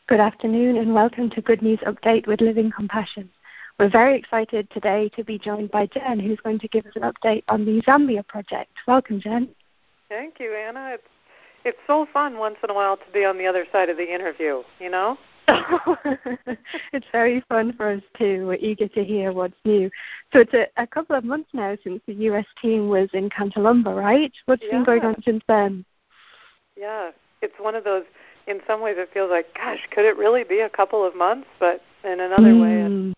Good afternoon and welcome to Good News Update with Living Compassion. We're very excited today to be joined by Jen, who's going to give us an update on the Zambia project. Welcome, Jen. Thank you, Anna. It's so fun once in a while to be on the other side of the interview, you know? It's very fun for us too. We're eager to hear what's new. So it's a couple of months now since the U.S. team was in Kantalumba, right? What's been going on since then? Yeah, it's one of those, in some ways it feels like, gosh, could it really be a couple of months? But in another way,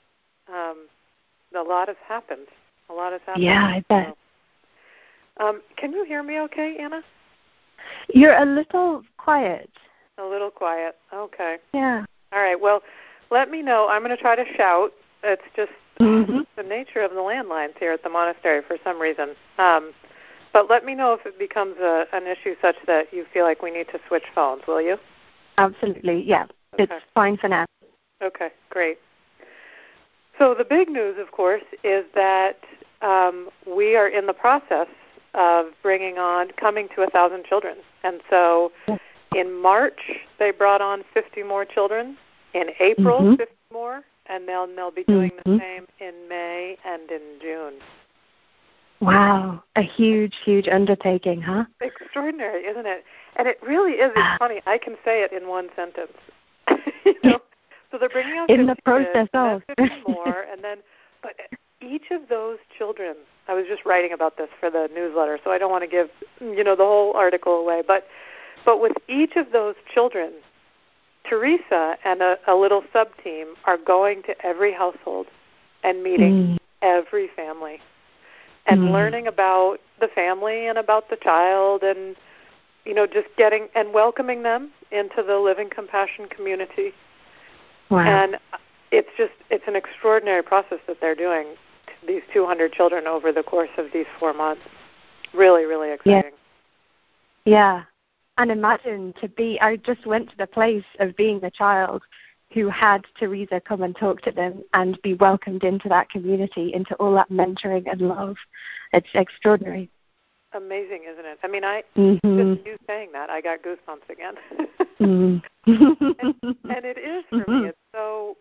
a lot has happened. Yeah, I bet. So, can you hear me okay, Anna? You're a little quiet. A little quiet. Okay. Yeah. All right. Well, let me know. I'm going to try to shout. It's just the nature of the landlines here at the monastery for some reason. But let me know if it becomes an issue such that you feel like we need to switch phones, will you? Absolutely. Yeah. Okay. It's fine for now. Okay. Great. So the big news, of course, is that we are in the process of coming to 1,000 children. And so in March, they brought on 50 more children. In April, 50 more. And they'll be doing the same in May and in June. Wow. A huge, huge undertaking, huh? Extraordinary, isn't it? And it really is. It's funny. I can say it in one sentence. You know? So they're bringing on 50 in the process kids, and then 50 more, but each of those children, I was just writing about this for the newsletter, so I don't want to give, the whole article away, but with each of those children, Teresa and a little sub-team are going to every household and meeting every family and learning about the family and about the child and, just getting and welcoming them into the Living Compassion community. Wow. And it's an extraordinary process that they're doing to these 200 children over the course of these 4 months. Really, really exciting. Yeah. And imagine I just went to the place of being the child who had Teresa come and talk to them and be welcomed into that community, into all that mentoring and love. It's extraordinary. Amazing, isn't it? I mean, just you saying that, I got goosebumps again. and it is for me. It's so,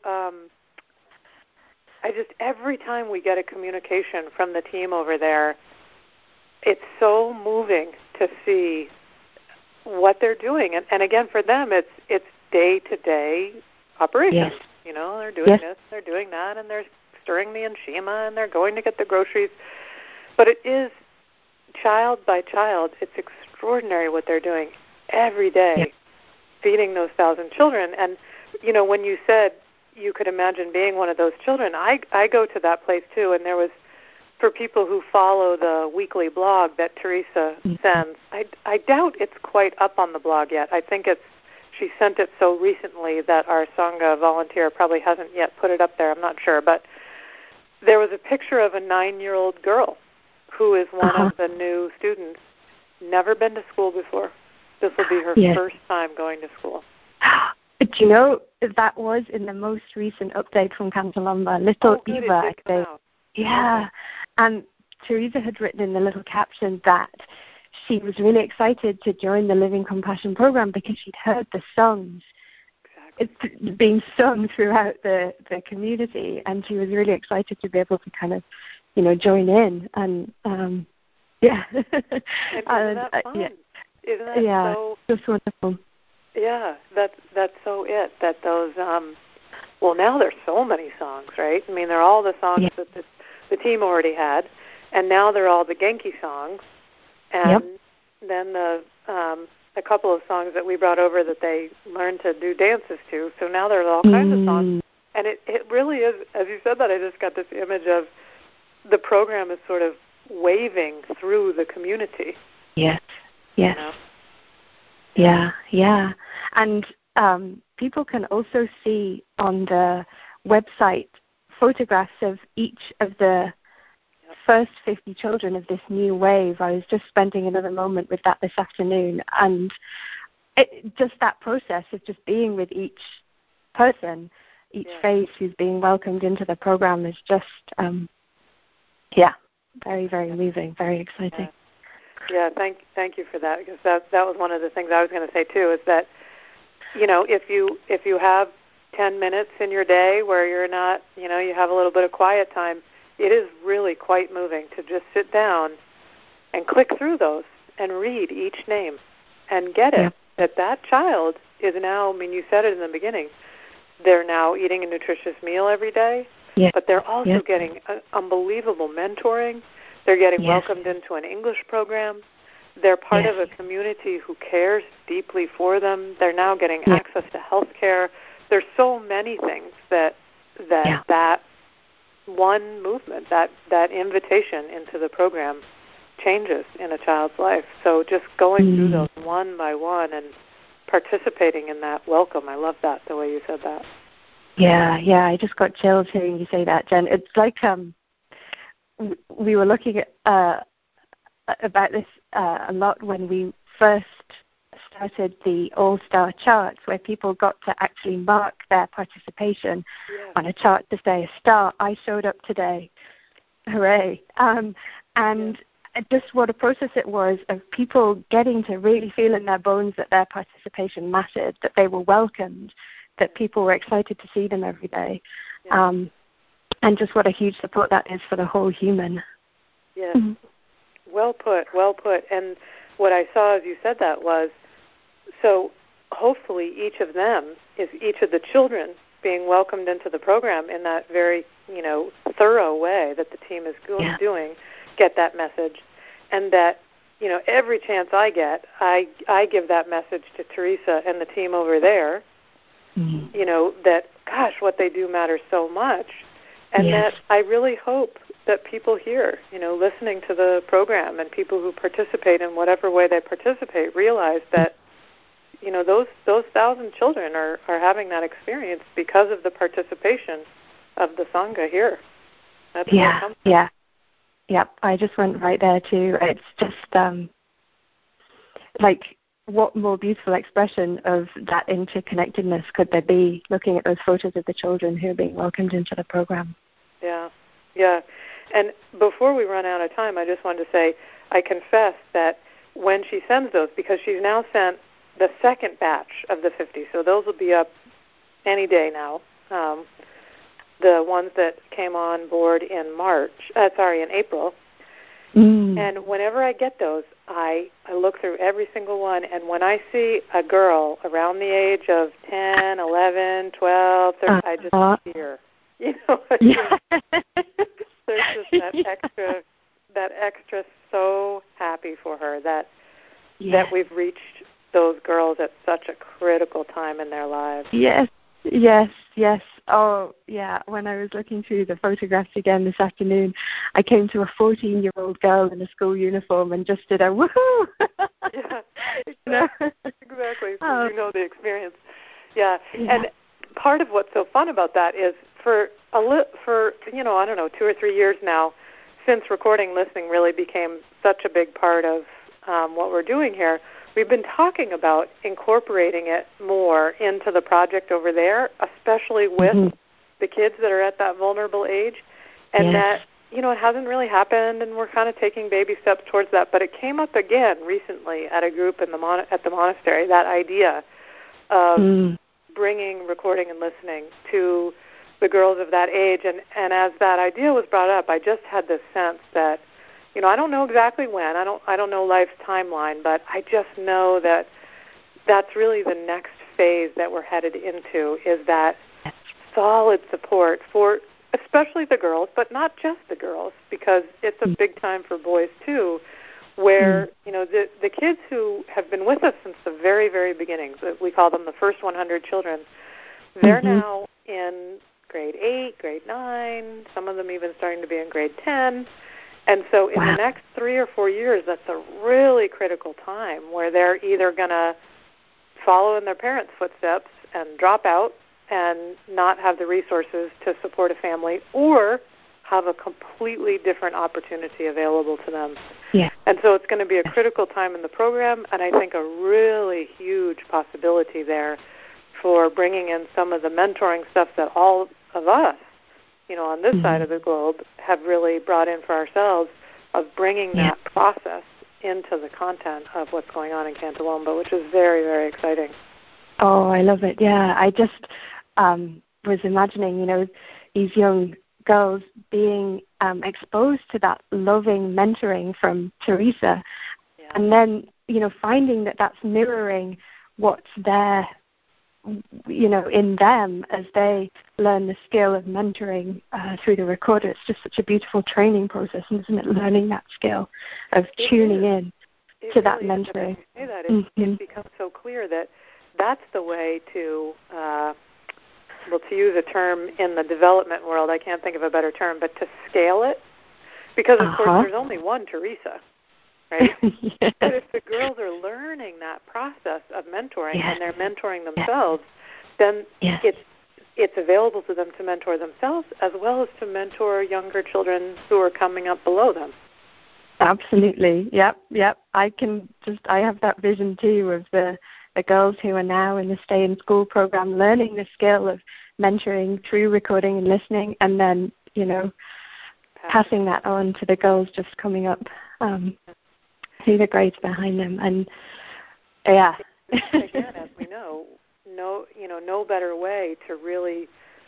every time we get a communication from the team over there, it's so moving to see what they're doing. And again, for them, it's day-to-day operations. Yes. They're doing this, they're doing that, and they're stirring the nshima, and they're going to get the groceries. But it is child by child. It's extraordinary what they're doing every day, feeding those 1,000 children. And, when you said you could imagine being one of those children, I go to that place too, and there was, for people who follow the weekly blog that Teresa sends, I doubt it's quite up on the blog yet. I think she sent it so recently that our Sangha volunteer probably hasn't yet put it up there. I'm not sure. But there was a picture of a 9-year-old girl who is one of the new students, never been to school before. This will be her first time going to school. Do you know, that was in the most recent update from Kantalumba, little Eva, I think. Yeah. And Teresa had written in the little caption that she was really excited to join the Living Compassion program because she'd heard the songs being sung throughout the community, and she was really excited to be able to kind of, join in. And and isn't that fun? Isn't that so? Just wonderful. Yeah, that's so it. That those now there's so many songs, right? I mean, they're all the songs that the team already had, and now they're all the Genki songs, and then a couple of songs that we brought over that they learned to do dances to. So now there's all kinds of songs, and it really is. As you said that, I just got this image of the program is sort of waving through the community. Yes. Yeah. And people can also see on the website photographs of each of the first 50 children of this new wave. I was just spending another moment with that this afternoon, and just that process of just being with each person, each face who's being welcomed into the program is just, very, very moving, very exciting. Yeah, thank you for that, because that was one of the things I was going to say too, is that if you have 10 minutes in your day where you're not, you have a little bit of quiet time, it is really quite moving to just sit down and click through those and read each name and get it, that child is now, you said it in the beginning, they're now eating a nutritious meal every day, but they're also getting unbelievable mentoring. They're getting welcomed into an English program. They're part of a community who cares deeply for them. They're now getting access to health care. There's so many things that one movement, that invitation into the program changes in a child's life. So just going through those one by one and participating in that welcome. I love that, the way you said that. Yeah, I just got chills hearing you say that, Jen. It's like we were looking at about this a lot when we first started the All-Star charts, where people got to actually mark their participation on a chart to say, a star, I showed up today. Hooray. And just what a process it was of people getting to really feel in their bones that their participation mattered, that they were welcomed, that people were excited to see them every day. And just what a huge support that is for the whole human. Yes. Well put. And what I saw as you said that was, so hopefully each of them is each of the children being welcomed into the program in that very, thorough way that the team is doing, get that message. And that, every chance I get, I give that message to Teresa and the team over there, that, gosh, what they do matters so much. And that I really hope that people here, listening to the program and people who participate in whatever way they participate realize that, those 1,000 children are having that experience because of the participation of the Sangha here. That's where it comes from. Yep, I just went right there too. It's just like, what more beautiful expression of that interconnectedness could there be, looking at those photos of the children who are being welcomed into the program. Yeah. And before we run out of time, I just wanted to say, I confess that when she sends those, because she's now sent the second batch of the 50, so those will be up any day now, the ones that came on board in April. And whenever I get those, I look through every single one, and when I see a girl around the age of 10, 11, 12, 13, I just tear. There's just that extra so happy for her that we've reached those girls at such a critical time in their lives. Yes. Oh, yeah. When I was looking through the photographs again this afternoon, I came to a 14-year-old girl in a school uniform and just did a woohoo. Exactly. So you know the experience. Yeah. And part of what's so fun about that is for 2 or 3 years now, since recording listening really became such a big part of what we're doing here, we've been talking about incorporating it more into the project over there, especially with the kids that are at that vulnerable age. And that, it hasn't really happened, and we're kind of taking baby steps towards that. But it came up again recently at a group at the monastery, that idea of bringing recording and listening to the girls of that age. And as that idea was brought up, I just had this sense that, I don't know exactly when. I don't know life's timeline, but I just know that that's really the next phase that we're headed into, is that solid support for especially the girls, but not just the girls, because it's a big time for boys too, where, the kids who have been with us since the very, very beginning, we call them the first 100 children, they're now in grade 8, grade 9, some of them even starting to be in grade 10. And so in the next 3 or 4 years, that's a really critical time where they're either going to follow in their parents' footsteps and drop out and not have the resources to support a family, or have a completely different opportunity available to them. Yeah. And so it's going to be a critical time in the program, and I think a really huge possibility there for bringing in some of the mentoring stuff that all of us, on this side of the globe, have really brought in for ourselves, of bringing that process into the content of what's going on in Cantalomba, which is very, very exciting. Oh, I love it. Yeah, I just was imagining, these young girls being exposed to that loving mentoring from Teresa, and then, finding that that's mirroring what's there, in them as they learn the skill of mentoring through the recorder. It's just such a beautiful training process, isn't it? Learning that skill of tuning in to that mentoring. Say that. It becomes so clear that that's the way to, to use a term in the development world, I can't think of a better term, but to scale it. Because, of course, there's only one Teresa, right? Yes. But if the girls are learning that process of mentoring and they're mentoring themselves, then it's available to them to mentor themselves as well as to mentor younger children who are coming up below them. Absolutely. Yep. I have that vision too of the girls who are now in the Stay in School program learning the skill of mentoring through recording and listening, and then, passing that on to the girls just coming up through the grades behind them. And again, as we know, no better way to really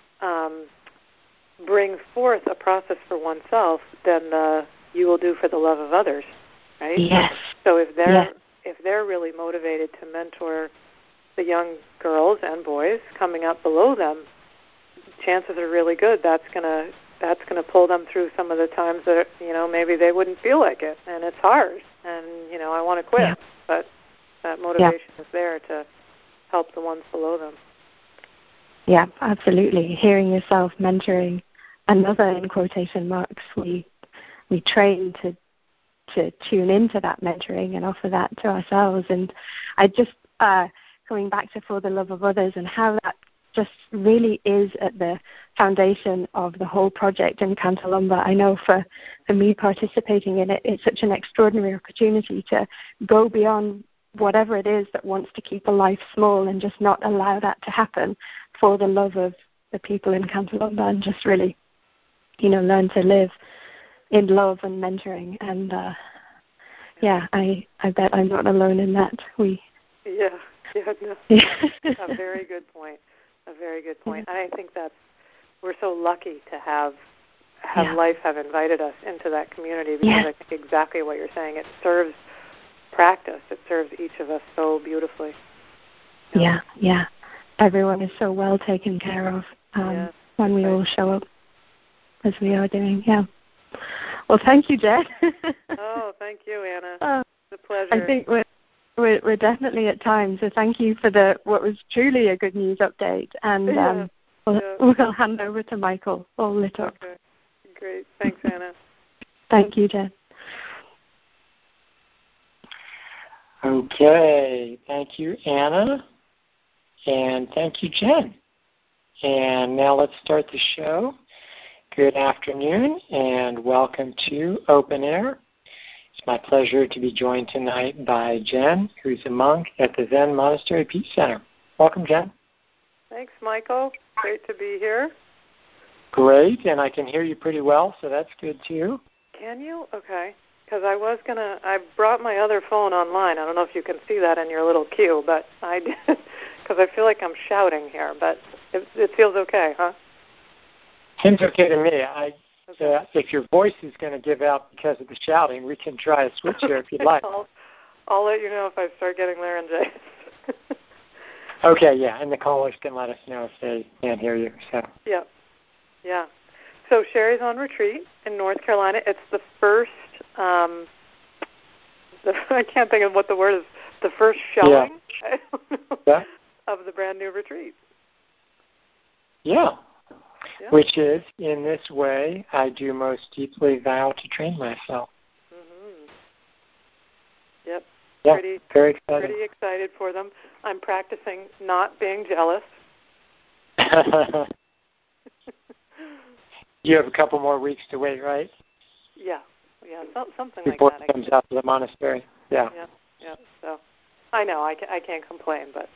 bring forth a process for oneself than the "you will do for the love of others," right? Yes. So if they're really motivated to mentor the young girls and boys coming up below them, chances are really good that's gonna pull them through some of the times that maybe they wouldn't feel like it, and it's hard, and I want to quit, but that motivation is there to help the ones below them. Yeah, absolutely. Hearing yourself mentoring another, in quotation marks, we train to tune into that mentoring and offer that to ourselves. And I just coming back to For the Love of Others and how that just really is at the foundation of the whole project in Cantalumba. I know for me participating in it, it's such an extraordinary opportunity to go beyond whatever it is that wants to keep a life small and just not allow that to happen for the love of the people in Cantalumba, and just really, learn to live in love and mentoring. And I bet I'm not alone in that. No. A very good point. I think we're so lucky to have life have invited us into that community, because I think exactly what you're saying. It serves practice. It serves each of us so beautifully. Yeah. Everyone is so well taken care of when we all show up as we are doing. Yeah. Well, thank you, Jen. Oh, thank you, Anna. It's a pleasure. I think we're definitely at time. So thank you for what was truly a good news update. And we'll hand over to Michael, all lit up. Okay. Great. Thanks, Anna. Thank you, Jen. Okay. Thank you, Anna. And thank you, Jen. And now let's start the show. Good afternoon and welcome to Open Air. It's my pleasure to be joined tonight by Jen, who's a monk at the Zen Monastery Peace Center. Welcome, Jen. Thanks, Michael. Great to be here. Great, and I can hear you pretty well, so that's good too. Can you? Okay. Because I brought my other phone online. I don't know if you can see that in your little queue, but I did, because I feel like I'm shouting here, but it feels okay, huh? Seems okay to me. If your voice is going to give out because of the shouting, we can try a switch here if you'd like. I'll let you know if I start getting laryngitis. Okay, yeah, and the callers can let us know if they can't hear you. So. Yeah. So Sherry's on retreat in North Carolina. It's the first, I can't think of what the word is, the first showing of the brand new retreat. Yeah. Which is, in this way, I do most deeply vow to train myself. Mm-hmm. Yep. Yeah, very excited. Pretty excited for them. I'm practicing not being jealous. You have a couple more weeks to wait, right? Yeah, something before like that. Before it comes out to the monastery. Yeah. So I know I can't complain, but.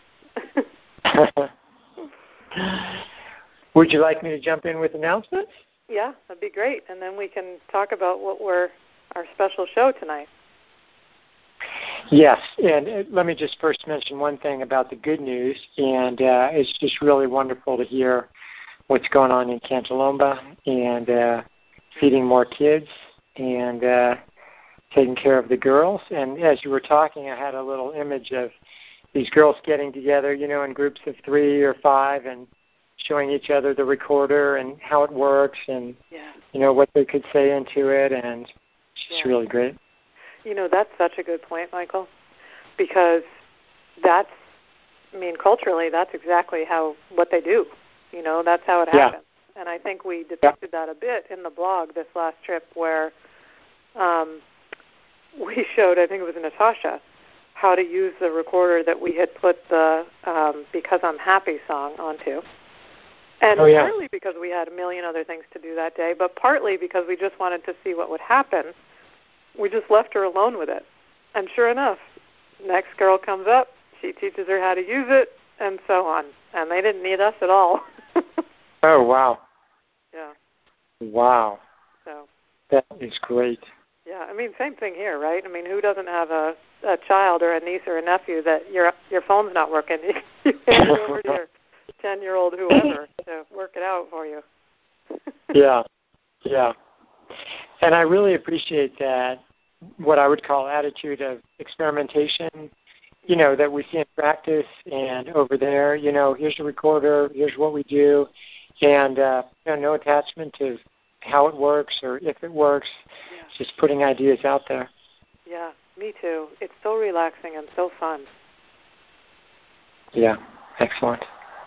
Would you like me to jump in with announcements? Yeah, that'd be great, and then we can talk about our special show tonight. Yes, and let me just first mention one thing about the good news, and it's just really wonderful to hear what's going on in Cantalomba and feeding more kids and taking care of the girls. And as you were talking, I had a little image of these girls getting together, in groups of 3 or 5 and showing each other the recorder and how it works and, what they could say into it, and it's just really great. That's such a good point, Michael, because culturally, that's exactly what they do. That's how it happens. And I think we depicted that a bit in the blog this last trip where we showed, I think it was Natasha, how to use the recorder that we had put the Because I'm Happy song onto. And partly because we had a million other things to do that day, but partly because we just wanted to see what would happen. We just left her alone with it. And sure enough, next girl comes up, she teaches her how to use it, and so on. And they didn't need us at all. Oh, wow. Yeah. Wow. So that is great. Yeah, same thing here, right? Who doesn't have a child or a niece or a nephew that your phone's not working? You hand it over to your 10-year-old whoever to work it out for you. Yeah. And I really appreciate that, what I would call attitude of experimentation, that we see in practice and over there, here's the recorder, here's what we do, and no attachment to how it works or if it works, just putting ideas out there. Yeah, me too. It's so relaxing and so fun. Yeah, excellent.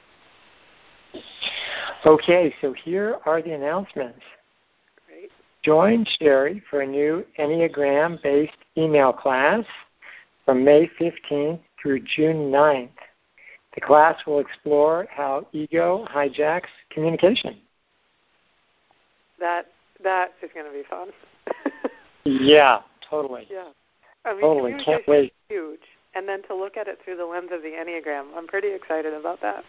Okay, so here are the announcements. Great. Join Sherry for a new Enneagram-based email class from May 15th through June 9th. The class will explore how ego hijacks communication. That is going to be fun. Yeah, totally. Yeah. Totally, can't wait. Is huge. And then to look at it through the lens of the Enneagram, I'm pretty excited about that.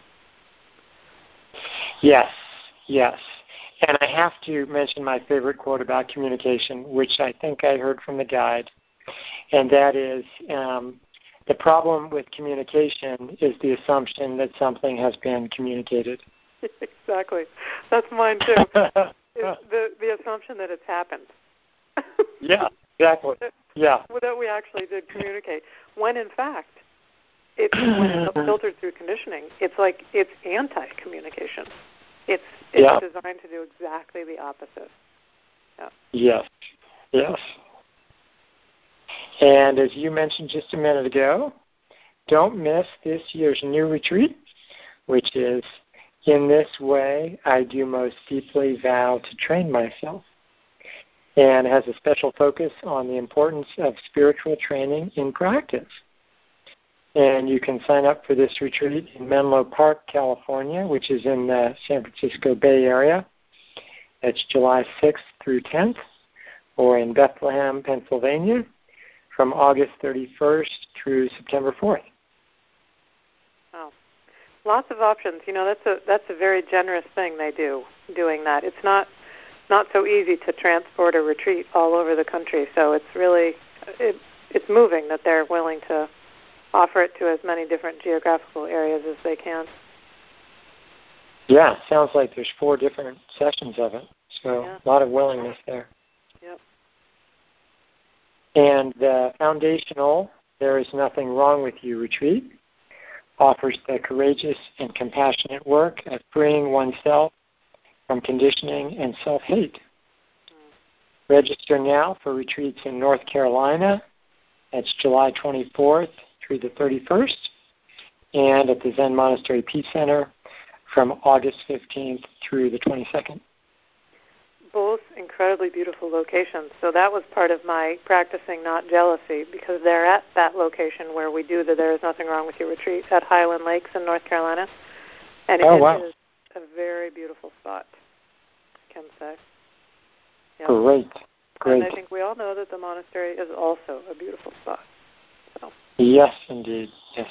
Yes. And I have to mention my favorite quote about communication, which I think I heard from the guide, and that is, the problem with communication is the assumption that something has been communicated. Exactly. That's mine, too. the assumption that it's happened. Yeah, exactly. Yeah. That we actually did communicate. When, in fact, when it's filtered through conditioning, it's anti-communication. It's designed to do exactly the opposite. Yeah. Yes. And as you mentioned just a minute ago, don't miss this year's new retreat, which is In This Way I Do Most Deeply Vow to Train Myself, and has a special focus on the importance of spiritual training in practice. And you can sign up for this retreat in Menlo Park, California, which is in the San Francisco Bay Area. It's July 6th through 10th, or in Bethlehem, Pennsylvania, from August 31st through September 4th. Oh, lots of options. That's a very generous thing they do, doing that. It's not so easy to transport a retreat all over the country, so it's really it's moving that they're willing to offer it to as many different geographical areas as they can. Yeah, sounds like there's 4 different sessions of it, so a lot of willingness there. Yep. And the foundational There Is Nothing Wrong With You retreat offers the courageous and compassionate work of freeing oneself from conditioning and self-hate. Register now for retreats in North Carolina. That's July 24th through the 31st, and at the Zen Monastery Peace Center from August 15th through the 22nd. Both incredibly beautiful locations. So that was part of my practicing not jealousy, because they're at that location where we do the There Is Nothing Wrong With You retreat at Highland Lakes in North Carolina. And it is a very beautiful spot, I can say. Yeah. Great. And I think we all know that the monastery is also a beautiful spot. So. Yes, indeed.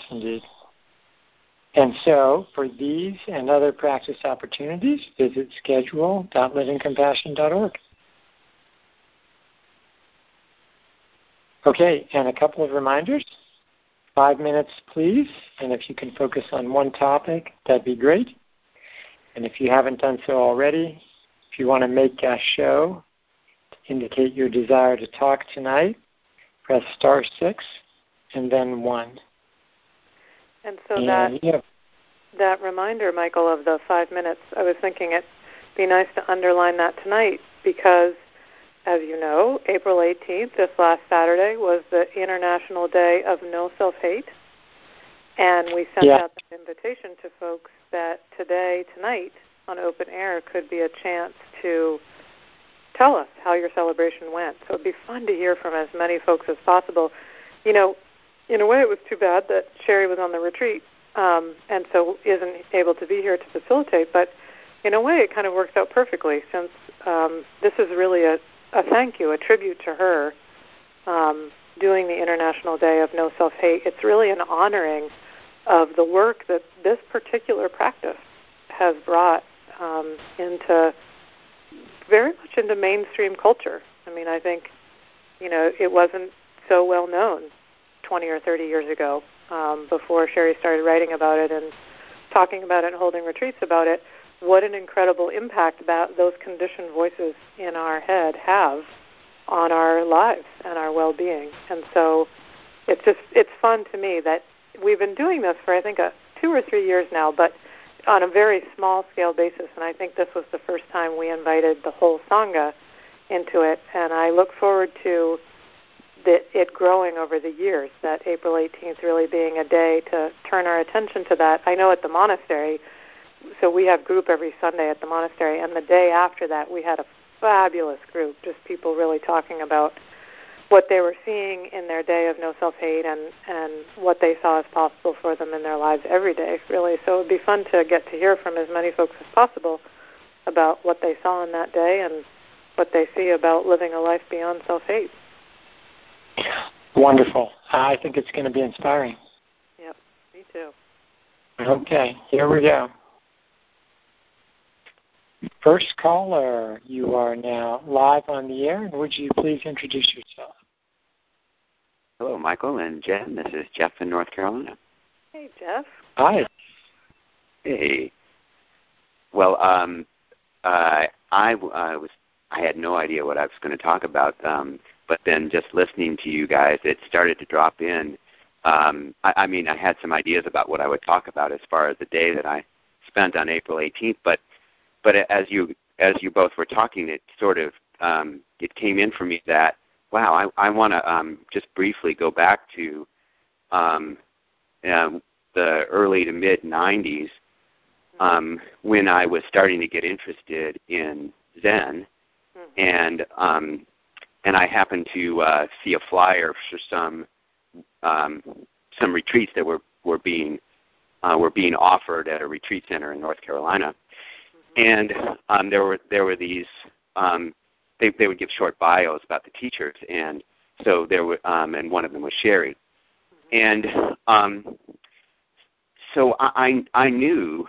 And so, for these and other practice opportunities, visit schedule.livingcompassion.org. Okay, and a couple of reminders. 5 minutes, please. And if you can focus on one topic, that'd be great. And if you haven't done so already, if you want to make a show to indicate your desire to talk tonight, press *6 and then 1. And so that reminder, Michael, of the 5 minutes, I was thinking it'd be nice to underline that tonight because, as you know, April 18th, this last Saturday, was the International Day of No Self-Hate. And we sent out that invitation to folks that tonight, on Open Air, could be a chance to tell us how your celebration went. So it'd be fun to hear from as many folks as possible. You know, in a way, it was too bad that Sherry was on the retreat and so isn't able to be here to facilitate. But in a way, it kind of works out perfectly since this is really a thank you, a tribute to her doing the International Day of No Self-Hate. It's really an honoring of the work that this particular practice has brought very much into mainstream culture. I mean, I think, it wasn't so well known 20 or 30 years ago before Sherry started writing about it and talking about it and holding retreats about it, what an incredible impact that those conditioned voices in our head have on our lives and our well-being. And so it's fun to me that we've been doing this for, I think, 2 or 3 years now, but on a very small-scale basis, and I think this was the first time we invited the whole Sangha into it, and I look forward to it growing over the years, that April 18th really being a day to turn our attention to that. I know at the monastery, so we have group every Sunday at the monastery, and the day after that we had a fabulous group, just people really talking about what they were seeing in their day of no self-hate and what they saw as possible for them in their lives every day, really. So it would be fun to get to hear from as many folks as possible about what they saw in that day and what they see about living a life beyond self-hate. Wonderful. I think it's going to be inspiring. Yep, me too. Okay, here we go. First caller, you are now live on the air, and would you please introduce yourself? Hello, Michael and Jen. This is Jeff in North Carolina. Hey, Jeff. Hi. Hey. Well, I had no idea what I was going to talk about, but then just listening to you guys, it started to drop in. I mean, I had some ideas about what I would talk about as far as the day that I spent on April 18th, but as you both were talking, it sort of it came in for me that, wow, I want to just briefly go back to the early to mid 90s when I was starting to get interested in Zen, and I happened to see a flyer for some retreats that were being offered at a retreat center in North Carolina. And there were these. They would give short bios about the teachers, and so there were, and one of them was Sherry, and so I knew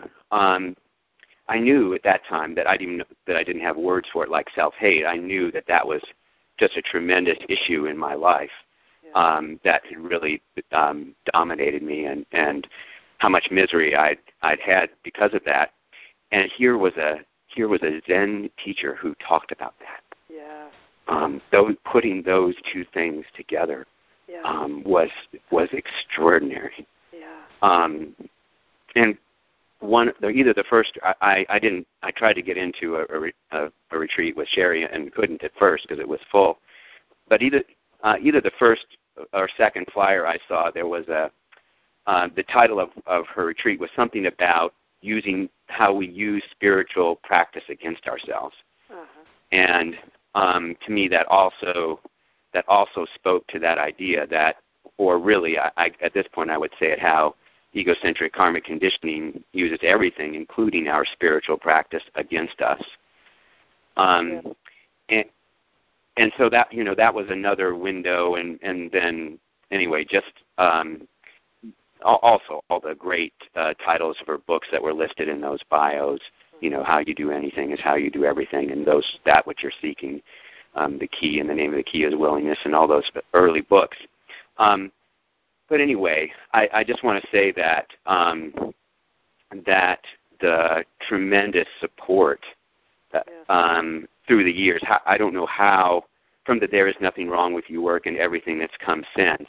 at that time that I didn't have words for it like self-hate. I knew that was just a tremendous issue in my life that had really dominated me, and how much misery I'd had because of that. And here was a Zen teacher who talked about that. Yeah. Putting those two things together was extraordinary. Yeah. And either the first I tried to get into a retreat with Sherry and couldn't at first because it was full. But either the first or second flyer I saw, there was the title of her retreat was something about using how we use spiritual practice against ourselves. And to me, that also spoke to that idea that, or really, I at this point, I would say it how egocentric karmic conditioning uses everything, including our spiritual practice, against us. And so that was another window, and then anyway, just also all the great titles for books that were listed in those bios. How you do anything is how you do everything, and that what you're seeking, the key, and the name of the key is willingness, and all those early books. anyway, I just want to say that that the tremendous support through the years, I don't know how, from the There Is Nothing Wrong With You work and everything that's come since,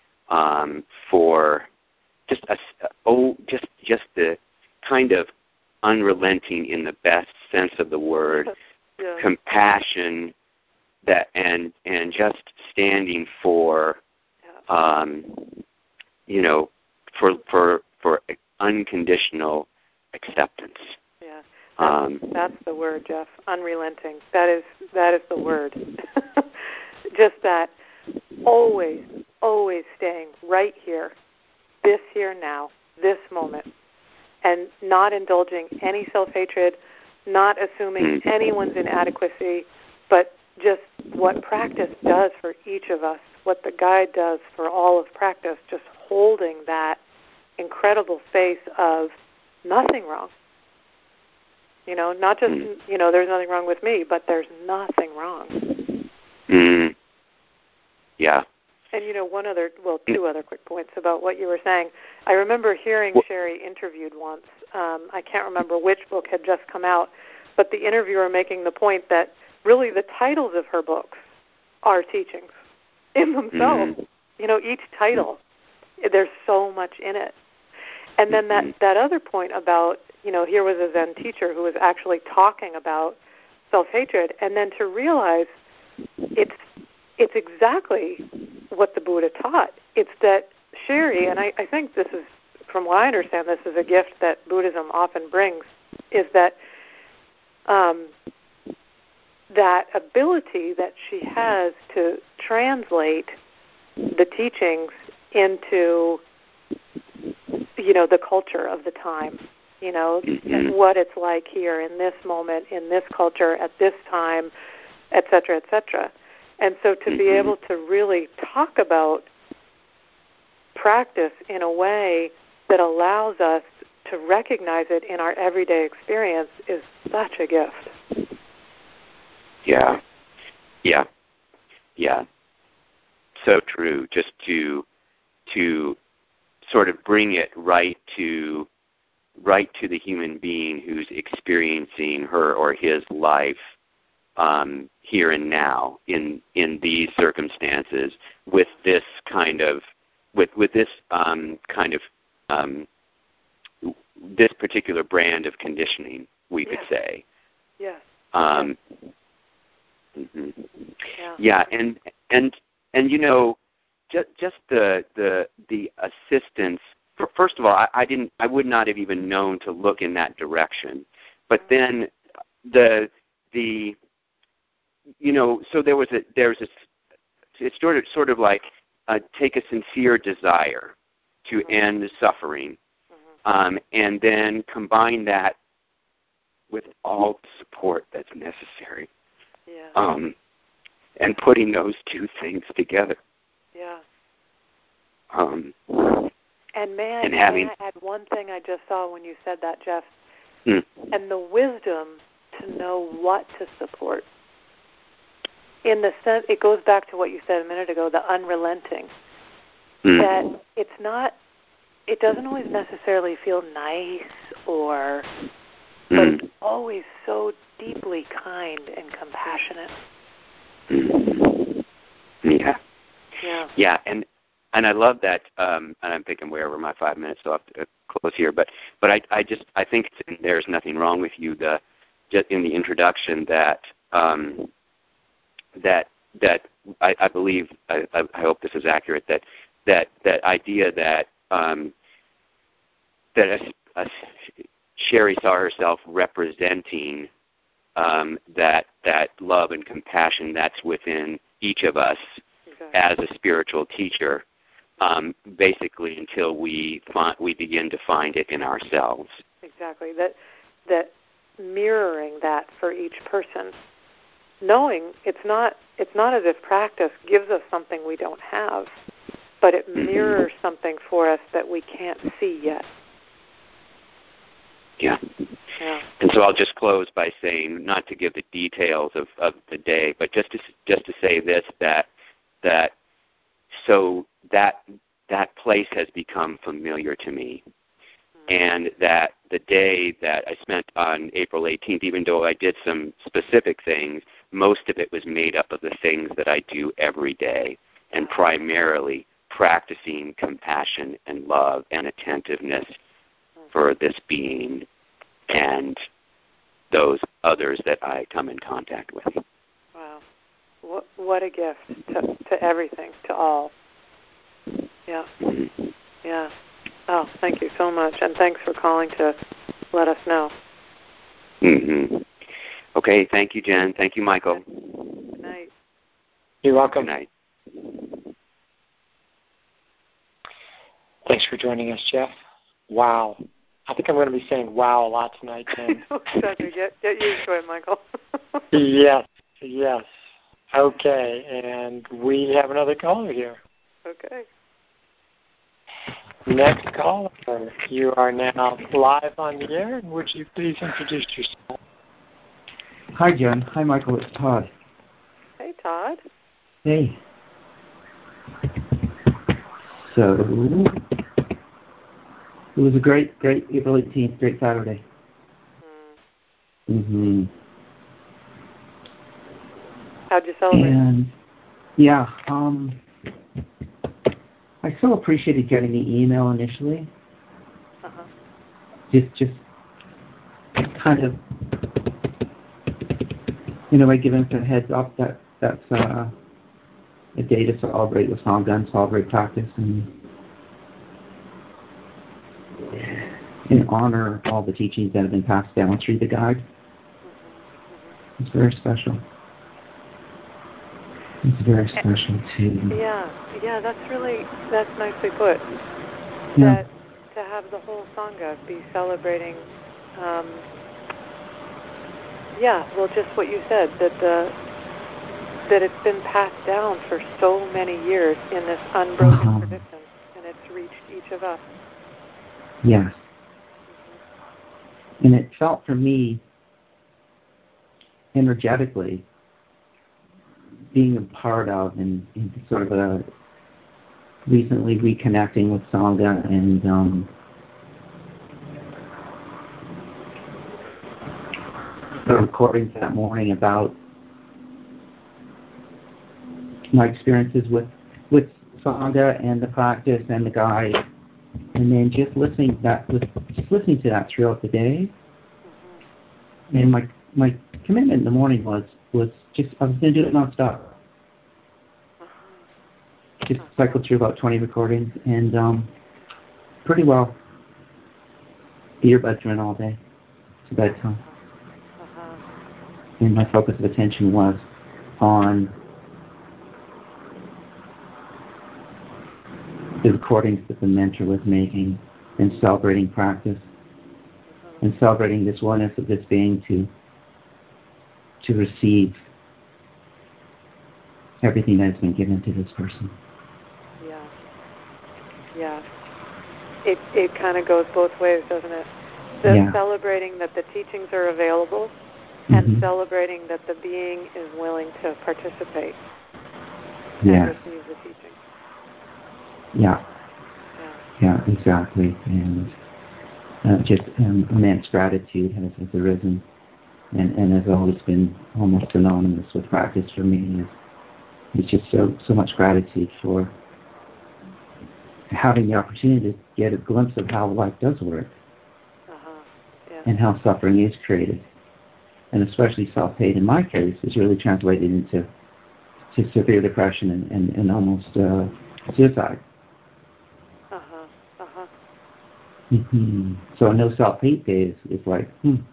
for just the kind of unrelenting, in the best sense of the word, compassion that and just standing for for unconditional acceptance. Yeah, that's the word, Jeff. Unrelenting. That is the word. Just that, always staying right here, this here now, this moment, and not indulging any self-hatred, not assuming anyone's inadequacy, but just what practice does for each of us, what the guide does for all of practice, just holding that incredible space of nothing wrong. Not just, there's nothing wrong with me, but there's nothing wrong. Yeah. And, two other quick points about what you were saying. I remember hearing Sherry interviewed once. I can't remember which book had just come out, but the interviewer making the point that really the titles of her books are teachings in themselves. Each title, there's so much in it. And then that other point about, here was a Zen teacher who was actually talking about self-hatred, and then to realize it's exactly what the Buddha taught. It's that Sherry, and I think this is, from what I understand, this is a gift that Buddhism often brings, is that that ability that she has to translate the teachings into, the culture of the time, and what it's like here in this moment, in this culture, at this time, et cetera, et cetera. And so to be able to really talk about practice in a way that allows us to recognize it in our everyday experience is such a gift. Yeah. So true. Just to sort of bring it right to the human being who's experiencing her or his life here and now in these circumstances with this kind of this particular brand of conditioning, we could say. Yes. Yeah, and just the assistance. First of all, I would not have even known to look in that direction. But then so it's sort of like take a sincere desire to end suffering, and then combine that with all the support that's necessary. Yeah. And putting those two things together. Yeah. And may I add one thing I just saw when you said that, Jeff? And the wisdom to know what to support. In the sense, it goes back to what you said a minute ago, the unrelenting. That it doesn't always necessarily feel nice but it's always so deeply kind and compassionate. Yeah, and I love that. And I'm thinking we're over my 5 minutes, so I'll have to close here. But I think There's Nothing Wrong With You. Just in the introduction that I believe, I hope this is accurate, that idea that Sherry saw herself representing that love and compassion that's within each of us as a spiritual teacher, basically until we begin to find it in ourselves. Exactly. That mirroring that for each person, knowing it's not as if practice gives us something we don't have, but it mirrors something for us that we can't see yet. Yeah. And so I'll just close by saying, not to give the details of the day, but just to say this, that that place has become familiar to me. And that the day that I spent on April 18th, even though I did some specific things, most of it was made up of the things that I do every day, and primarily practicing compassion and love and attentiveness for this being and those others that I come in contact with. Wow. What a gift to everything, to all. Yeah. Mm-hmm. Yeah. Oh, thank you so much, and thanks for calling to let us know. Mm-hmm. Okay, thank you, Jen. Thank you, Michael. Good night. You're welcome. Good night. Thanks for joining us, Jeff. Wow. I think I'm going to be saying wow a lot tonight, Jen. Exactly. Get used to it, Michael. Yes. Okay, and we have another caller here. Okay. Next caller, you are now live on the air. Would you please introduce yourself? Hi, Jen. Hi, Michael. It's Todd. Hey, Todd. Hey. So, it was a great April 18th, great Saturday. Mm-hmm. How'd you celebrate? And, yeah, I so appreciated getting the email initially. Uh-huh. Just kind of, by giving us a heads up that that's a day to celebrate with Sangha and celebrate practice and honor all the teachings that have been passed down through the guide. It's very special. It's very special too. Yeah, that's nicely put. Yeah. That to have the whole Sangha be celebrating, just what you said, that it's been passed down for so many years in this unbroken tradition, and it's reached each of us. Yes. And it felt for me, energetically, being a part of and sort of a recently reconnecting with Sangha and the recordings that morning about my experiences with Sangha and the practice and the guide, and then just listening to that throughout the day. And my commitment in the morning was just I was going to do it nonstop. Just cycle through about 20 recordings and pretty well earbuds in all day to bedtime. And my focus of attention was on the recordings that the mentor was making and celebrating practice and celebrating this oneness of this being to receive everything that's been given to this person. Yeah. It kind of goes both ways, doesn't it? Celebrating that the teachings are available and celebrating that the being is willing to participate and receive the teaching. Yeah, exactly. And just immense gratitude has arisen and has always been almost synonymous with practice for me. It's just so much gratitude for having the opportunity to get a glimpse of how life does work and how suffering is created. And especially self-hate, in my case, is really translated into severe depression and almost suicide. So a no self-hate day is like,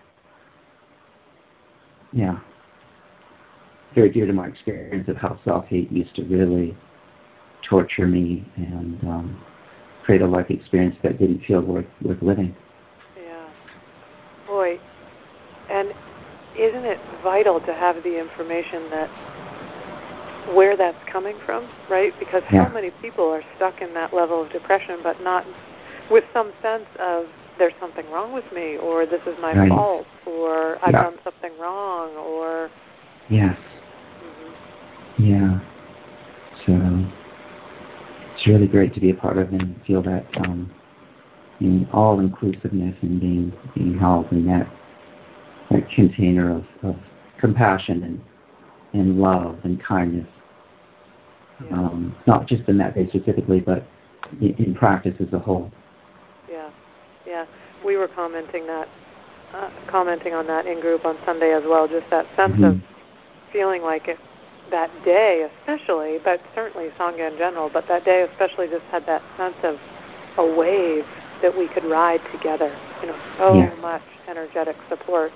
very dear to my experience of how self-hate used to really torture me and create a life experience that didn't feel worth living. Yeah. Boy, and isn't it vital to have the information that where that's coming from, right? Because how many people are stuck in that level of depression but not with some sense of there's something wrong with me, or this is my fault, or I've done something wrong, or... Yes. Yeah. So it's really great to be a part of and feel that all inclusiveness and being held in that container of compassion and love and kindness. Not just in that day specifically, but in practice as a whole. Yeah. We were commenting on that in group on Sunday as well. Just that sense of feeling like it, that day especially, but certainly Sangha in general, but that day especially just had that sense of a wave that we could ride together. So much energetic support.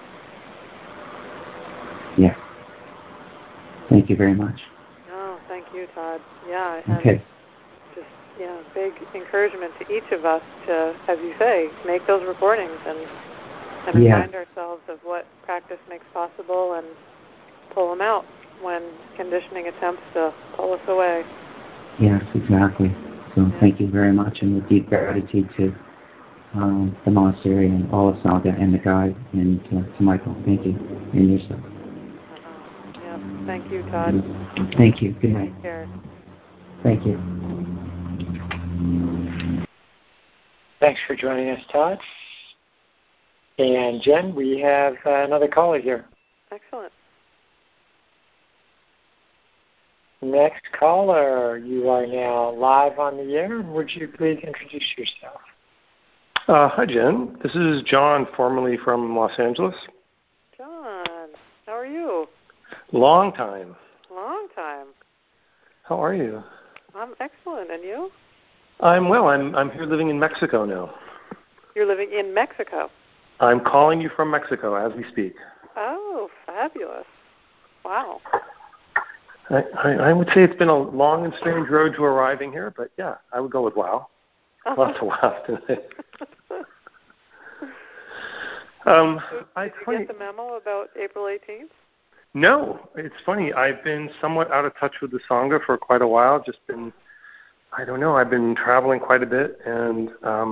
Yeah. Thank you very much. Oh, thank you, Todd. Yeah. And okay. Just, big encouragement to each of us to, as you say, make those recordings and remind ourselves of what practice makes possible and pull them out when conditioning attempts to pull us away. Yes, exactly. So thank you very much, and with deep gratitude to the monastery and all of Sangha and the guide, and to Michael. Thank you, and yourself. Thank you, Todd. Thank you. Good night. Take care. Thank you. Thanks for joining us, Todd. And Jen, we have another caller here. Excellent. Next caller, you are now live on the air. Would you please introduce yourself? Hi, Jen. This is John, formerly from Los Angeles. John, how are you? Long time. How are you? I'm excellent, and you? I'm well. I'm here living in Mexico now. You're living in Mexico? I'm calling you from Mexico as we speak. Oh, fabulous. Wow. I would say it's been a long and strange road to arriving here, but yeah, I would go with wow. Lots of wow today. Did you get the memo about April 18th? No, it's funny. I've been somewhat out of touch with the Sangha for quite a while. I've been traveling quite a bit, and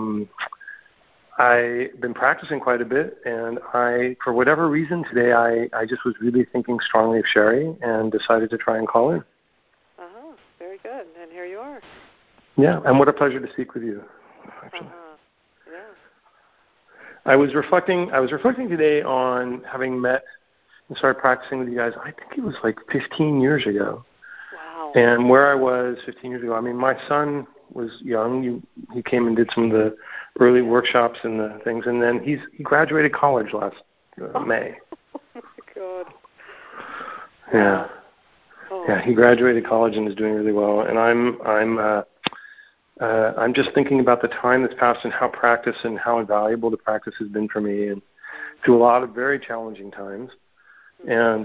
I've been practicing quite a bit, and for whatever reason today, I just was really thinking strongly of Sherry and decided to try and call in. Oh, very good. And here you are. Yeah, and what a pleasure to speak with you, actually. Yeah. I was reflecting today on having met and started practicing with you guys, I think it was like 15 years ago. Wow. And where I was 15 years ago, I mean, my son was young. He came and did some of the early workshops and the things, and then he graduated college last May. Oh, my God. Yeah. Oh. Yeah, he graduated college and is doing really well. And I'm just thinking about the time that's passed and how practice and how invaluable the practice has been for me, and through a lot of very challenging times. And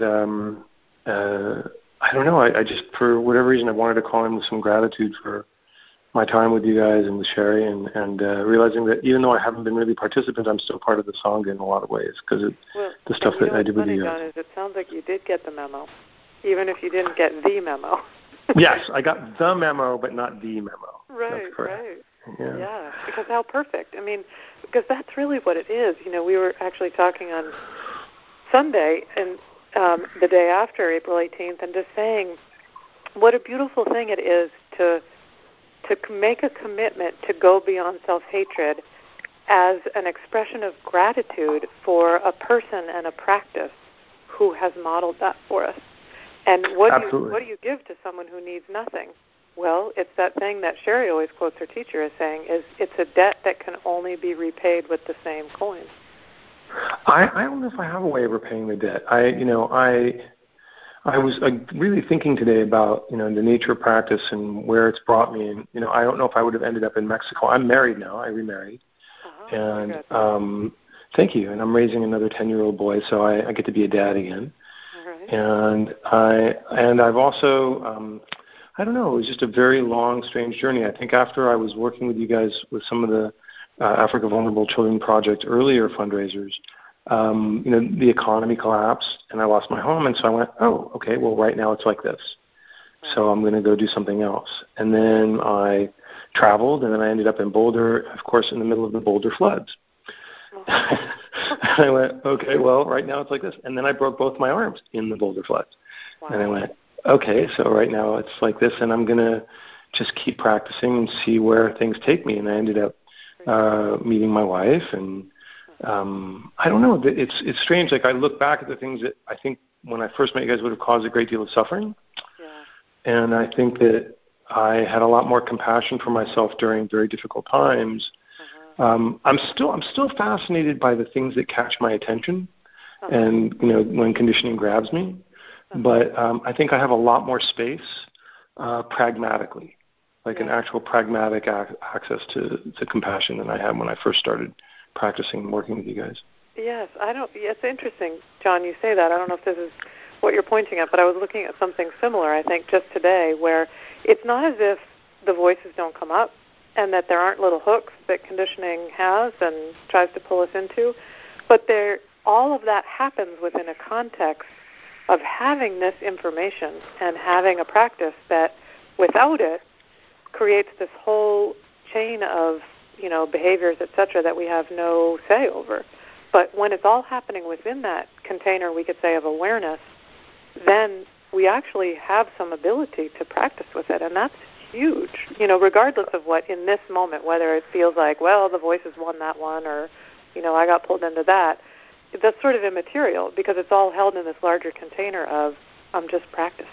I don't know. I just, for whatever reason, I wanted to call in with some gratitude for my time with you guys and with Sherry, and realizing that even though I haven't been really participant, I'm still part of the Sangha in a lot of ways because the stuff that I did with you guys. John, it sounds like you did get the memo, even if you didn't get the memo. Yes, I got the memo, but not the memo. Right, that's correct. Right. Yeah, because how perfect. I mean, because that's really what it is. We were actually talking on Sunday and the day after April 18th, and just saying what a beautiful thing it is to make a commitment to go beyond self-hatred as an expression of gratitude for a person and a practice who has modeled that for us. And what do you give to someone who needs nothing? Well, it's that thing that Sherry always quotes her teacher as saying, is it's a debt that can only be repaid with the same coin. I don't know if I have a way of repaying the debt. I was really thinking today about, the nature of practice and where it's brought me. And, I don't know if I would have ended up in Mexico. I'm married now. I remarried. And thank you. And I'm raising another 10-year-old boy, so I get to be a dad again. All right. And I've also, I don't know, it was just a very long, strange journey. I think after I was working with you guys with some of the Africa Vulnerable Children Project earlier fundraisers, the economy collapsed and I lost my home. And so I went, oh, okay, well, right now it's like this. So I'm going to go do something else. And then I traveled, and then I ended up in Boulder, of course, in the middle of the Boulder floods. And I went, okay, well, right now it's like this. And then I broke both my arms in the Boulder floods. Wow. And I went, okay, so right now it's like this, and I'm going to just keep practicing and see where things take me. And I ended up meeting my wife, and I don't know. It's strange. Like I look back at the things that I think when I first met you guys would have caused a great deal of suffering, and I think that I had a lot more compassion for myself during very difficult times. I'm still fascinated by the things that catch my attention, and when conditioning grabs me. But I think I have a lot more space pragmatically, like an actual pragmatic access to compassion than I had when I first started practicing and working with you guys. Yes, it's interesting, John, you say that. I don't know if this is what you're pointing at, but I was looking at something similar, I think, just today, where it's not as if the voices don't come up and that there aren't little hooks that conditioning has and tries to pull us into, but all of that happens within a context of having this information and having a practice that, without it, creates this whole chain of behaviors, etc., that we have no say over. But when it's all happening within that container, we could say, of awareness, then we actually have some ability to practice with it, and that's huge. Regardless of what in this moment, whether it feels like, well, the voices won that one, or I got pulled into that. That's sort of immaterial because it's all held in this larger container of I'm just practicing.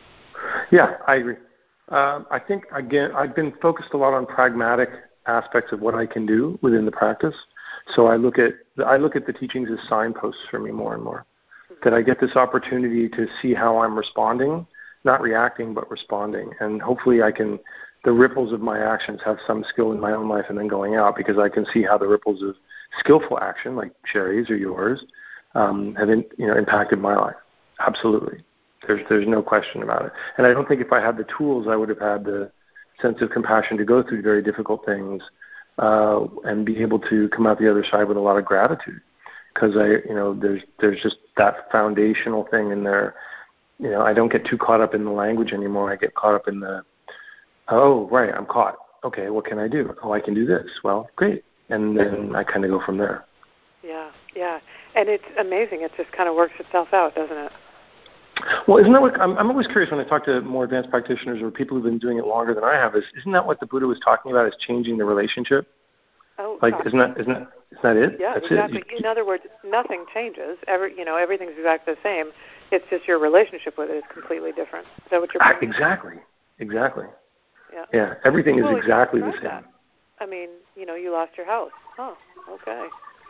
Yeah, I agree. I think, again, I've been focused a lot on pragmatic aspects of what I can do within the practice. So I look at the teachings as signposts for me more and more. That I get this opportunity to see how I'm responding, not reacting, but responding. And hopefully the ripples of my actions have some skill in my own life and then going out, because I can see how the ripples of skillful action, like Sherry's or yours, have impacted my life. Absolutely. There's no question about it. And I don't think if I had the tools, I would have had the sense of compassion to go through very difficult things and be able to come out the other side with a lot of gratitude. Because there's just that foundational thing in there. I don't get too caught up in the language anymore. I get caught up in the, oh, right, I'm caught. Okay, what can I do? Oh, I can do this. Well, great. And then I kind of go from there. Yeah. And it's amazing. It just kind of works itself out, doesn't it? Well, isn't that what I'm always curious when I talk to more advanced practitioners or people who've been doing it longer than I have? Isn't that what the Buddha was talking about? Is changing the relationship? Oh, like isn't that it? Yeah, That's exactly. It. In other words, nothing changes. Everything's exactly the same. It's just your relationship with it is completely different. Is that what you're saying? Exactly. Yeah. Everything is exactly the same. That. I mean, you lost your house. Huh. Okay.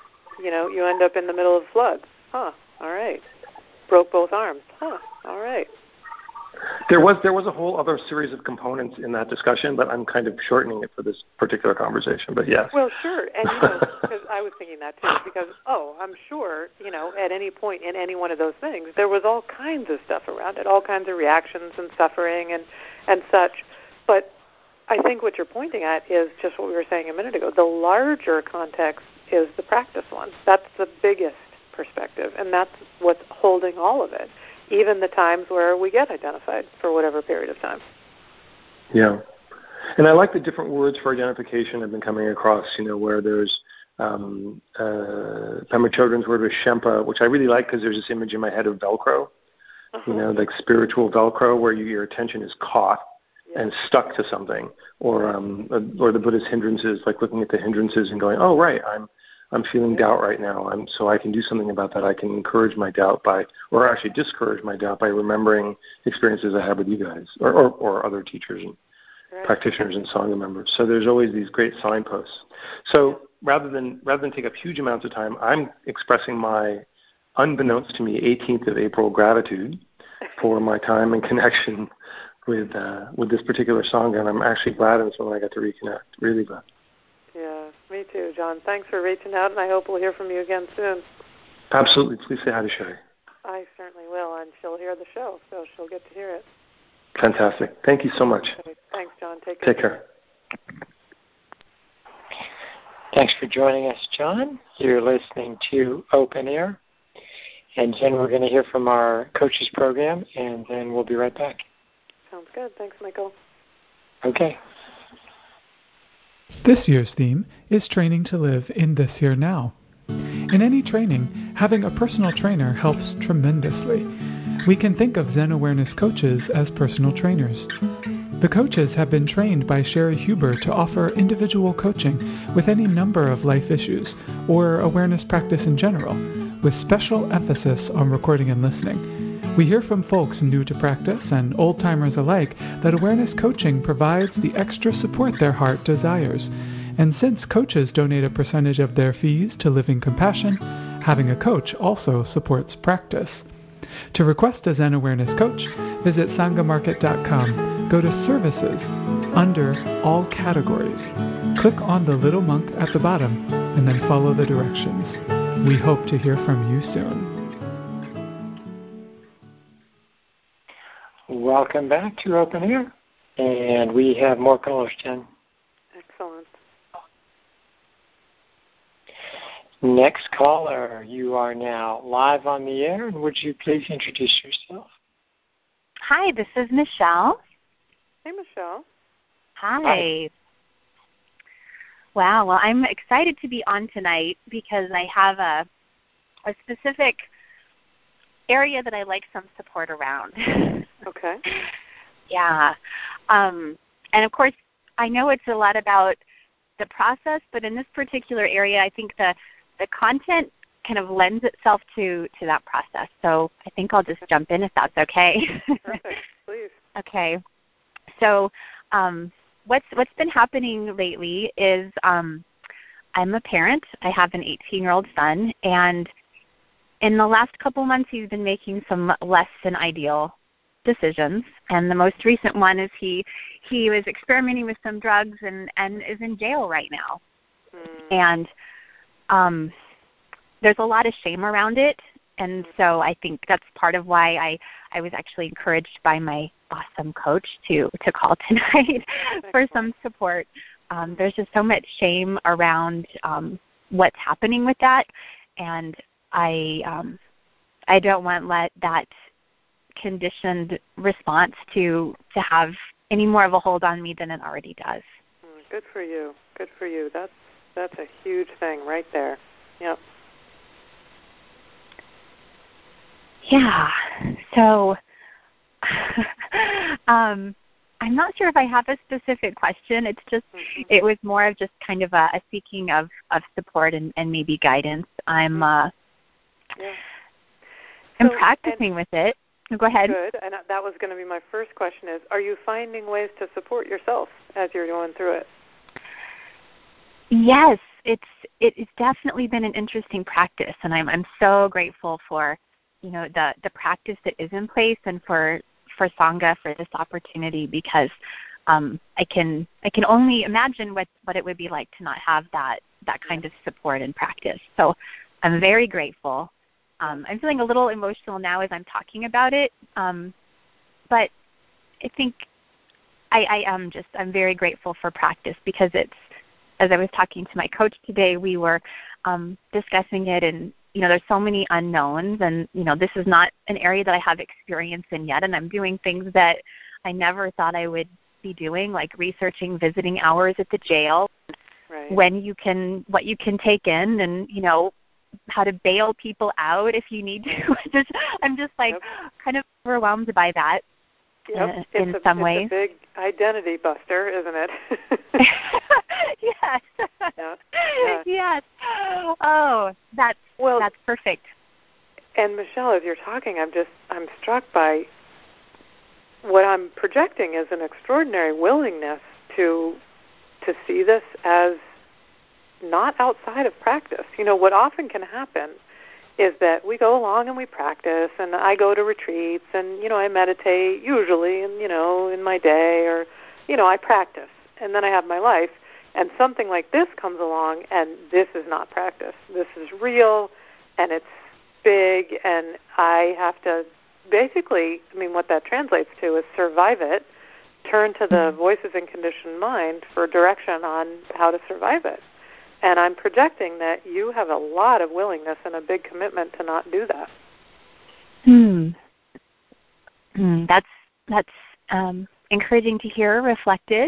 You end up in the middle of floods. Huh. All right. Broke both arms. Huh. All right. There was a whole other series of components in that discussion, but I'm kind of shortening it for this particular conversation. But yes. Well, sure, and because I was thinking that too. Because I'm sure at any point in any one of those things, there was all kinds of stuff around it, all kinds of reactions and suffering and such. But I think what you're pointing at is just what we were saying a minute ago. The larger context is the practice one. That's the biggest perspective, and that's what's holding all of it. Even the times where we get identified for whatever period of time. Yeah. And I like the different words for identification I've been coming across, where there's Pema Chodron's word was Shempa, which I really like because there's this image in my head of Velcro, like spiritual Velcro, where your attention is caught and stuck to something, or the Buddhist hindrances, like looking at the hindrances and going, oh, right, I'm feeling doubt right now, so I can do something about that. I can encourage my doubt or actually discourage my doubt by remembering experiences I had with you guys or other teachers and practitioners and Sangha members. So there's always these great signposts. So rather than take up huge amounts of time, I'm expressing my, unbeknownst to me, 18th of April gratitude for my time and connection with this particular Sangha, and I'm actually glad it's when I got to reconnect. Really glad. Yeah, me too, John. Thanks for reaching out, and I hope we'll hear from you again soon. Absolutely. Please say hi to Sherry. I certainly will, and she'll hear the show, so she'll get to hear it. Fantastic. Thank you so much. Okay. Thanks, John. Take care. Take care. Thanks for joining us, John. You're listening to Open Air. And then we're going to hear from our coaches program, and then we'll be right back. Sounds good. Thanks, Michael. Okay. This year's theme is training to live in this here now. In any training, having a personal trainer helps tremendously. We can think of Zen awareness coaches as personal trainers. The coaches have been trained by Sherry Huber to offer individual coaching with any number of life issues or awareness practice in general, with special emphasis on recording and listening. We hear from folks new to practice and old-timers alike that awareness coaching provides the extra support their heart desires. And since coaches donate a percentage of their fees to Living Compassion, having a coach also supports practice. To request a Zen Awareness Coach, visit sangamarket.com. Go to Services under All Categories. Click on the little monk at the bottom and then follow the directions. We hope to hear from you soon. Welcome back to Open Air. And we have more callers, Jen. Excellent. Next caller, you are now live on the air, and would you please introduce yourself? Hi, this is Michelle. Hey, Michelle. Hi. Wow, well, I'm excited to be on tonight because I have a specific area that I like some support around. Okay. Yeah. And, of course, I know it's a lot about the process, but in this particular area, I think the content kind of lends itself to that process. So I think I'll just jump in if that's okay. Perfect. Please. Okay. So what's been happening lately is I'm a parent. I have an 18-year-old son, and in the last couple months he's been making some less than ideal decisions. And the most recent one is he was experimenting with some drugs and is in jail right now. And there's a lot of shame around it, and so I think that's part of why I was actually encouraged by my awesome coach to call tonight for some support. There's just so much shame around what's happening with that, and I don't want to let that conditioned response to have any more of a hold on me than it already does. Good for you. Good for you. That's a huge thing right there. Yep. Yeah. So I'm not sure if I have a specific question. It's just it was more of just kind of a seeking of support and maybe guidance. I'm practicing with it. Go ahead. Good. And that was going to be my first question is, are you finding ways to support yourself as you're going through it? Yes, it's definitely been an interesting practice, and I'm so grateful for the practice that is in place and for Sangha for this opportunity, because I can only imagine what it would be like to not have that kind of support and practice. So I'm very grateful. I'm feeling a little emotional now as I'm talking about it, but I think I'm very grateful for practice, because it's, as I was talking to my coach today, we were discussing it, and there's so many unknowns, and this is not an area that I have experience in yet, and I'm doing things that I never thought I would be doing, like researching visiting hours at the jail, right. what you can take in, and how to bail people out if you need to. I'm just kind of overwhelmed by that. Yep. In some ways. It's a big identity buster, isn't it? Yes. Yeah. Yes. Oh, that's perfect. And Michelle, as you're talking, I'm struck by what I'm projecting as an extraordinary willingness to see this as not outside of practice. What often can happen is that we go along and we practice, and I go to retreats, and I meditate usually, and in my day, or I practice, and then I have my life, and something like this comes along, and this is not practice. This is real, and it's big, and I have to basically, what that translates to is survive it, turn to the voices in conditioned mind for direction on how to survive it. And I'm projecting that you have a lot of willingness and a big commitment to not do that. That's encouraging to hear reflected.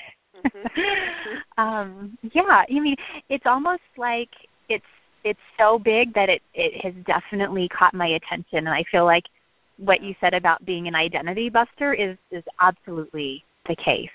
Yeah, it's almost like it's so big that it has definitely caught my attention, and I feel like what you said about being an identity buster is absolutely the case.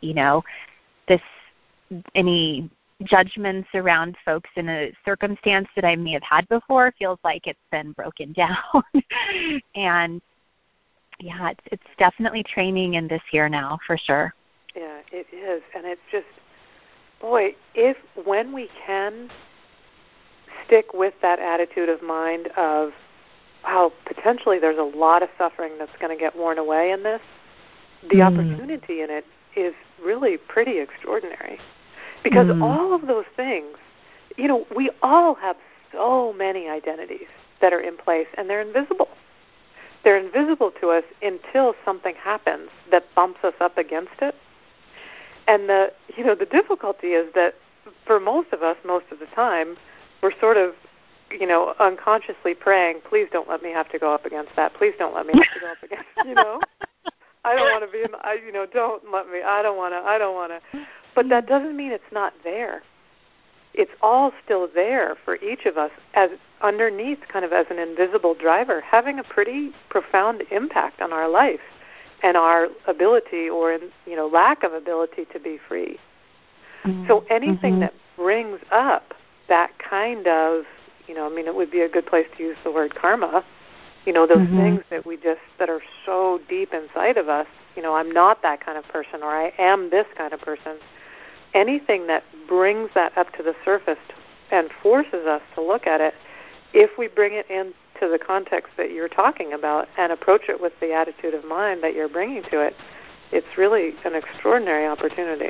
Any judgments around folks in a circumstance that I may have had before feels like it's been broken down. And yeah, it's definitely training in this year now, for sure. Yeah, it is. And it's just, boy, when we can stick with that attitude of mind of, wow, potentially there's a lot of suffering that's going to get worn away in this, the opportunity in it is really pretty extraordinary. Because all of those things, we all have so many identities that are in place, and they're invisible. They're invisible to us until something happens that bumps us up against it. And the difficulty is that for most of us, most of the time, we're sort of, unconsciously praying, please don't let me have to go up against that. Please don't let me have to go up against, I don't want to be don't let me, I don't want to. But that doesn't mean it's not there. It's all still there for each of us as underneath, kind of as an invisible driver, having a pretty profound impact on our life and our ability or, lack of ability to be free. So anything that brings up that kind of, it would be a good place to use the word karma, those things that are so deep inside of us, I'm not that kind of person, or I am this kind of person. Anything that brings that up to the surface and forces us to look at it, if we bring it into the context that you're talking about and approach it with the attitude of mind that you're bringing to it, it's really an extraordinary opportunity.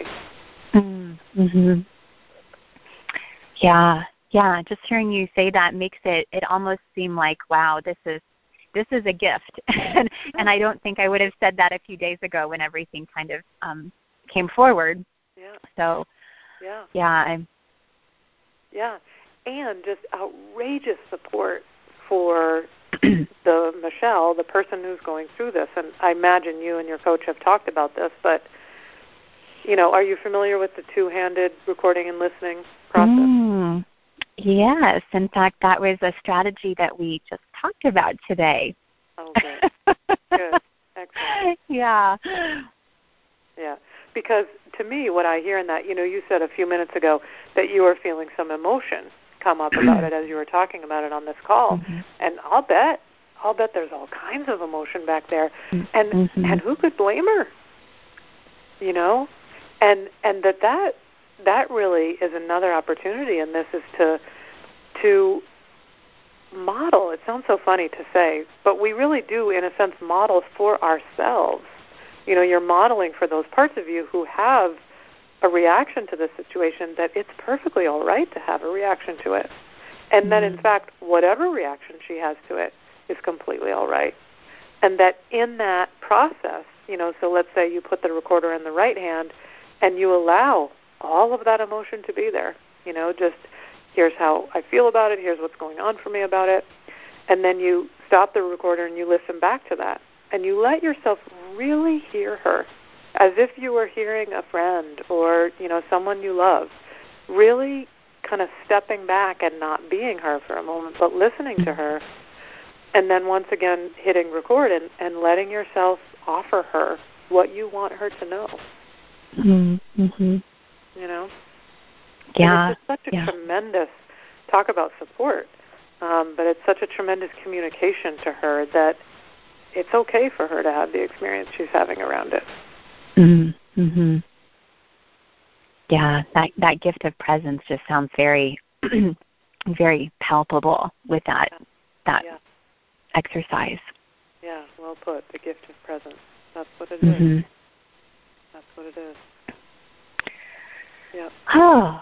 Yeah. Just hearing you say that makes it almost seem like, wow, this is a gift. and I don't think I would have said that a few days ago when everything kind of came forward. Yeah. So, yeah, and just outrageous support for Michelle, the person who's going through this. And I imagine you and your coach have talked about this, but are you familiar with the two-handed recording and listening process? Yes. In fact, that was a strategy that we just talked about today. Oh, good. Good. Excellent. Yeah. Yeah. Because to me, what I hear in that, you said a few minutes ago that you were feeling some emotion come up about it as you were talking about it on this call. And I'll bet there's all kinds of emotion back there. And who could blame her? And that really is another opportunity in this, is to model. It sounds so funny to say, but we really do, in a sense, model for ourselves. You're modeling for those parts of you who have a reaction to the situation, that it's perfectly all right to have a reaction to it. And that, in fact, whatever reaction she has to it is completely all right. And that in that process, so let's say you put the recorder in the right hand and you allow all of that emotion to be there. Just here's how I feel about it, here's what's going on for me about it. And then you stop the recorder and you listen back to that. And you let yourself really hear her as if you were hearing a friend or, someone you love, really kind of stepping back and not being her for a moment, but listening to her. And then once again, hitting record and letting yourself offer her what you want her to know. Yeah. And it's just such a tremendous, talk about support, but it's such a tremendous communication to her that it's okay for her to have the experience she's having around it. Yeah, that gift of presence just sounds very, very palpable with that exercise. Yeah, well put. The gift of presence. That's what it is. That's what it is. Yeah. Oh.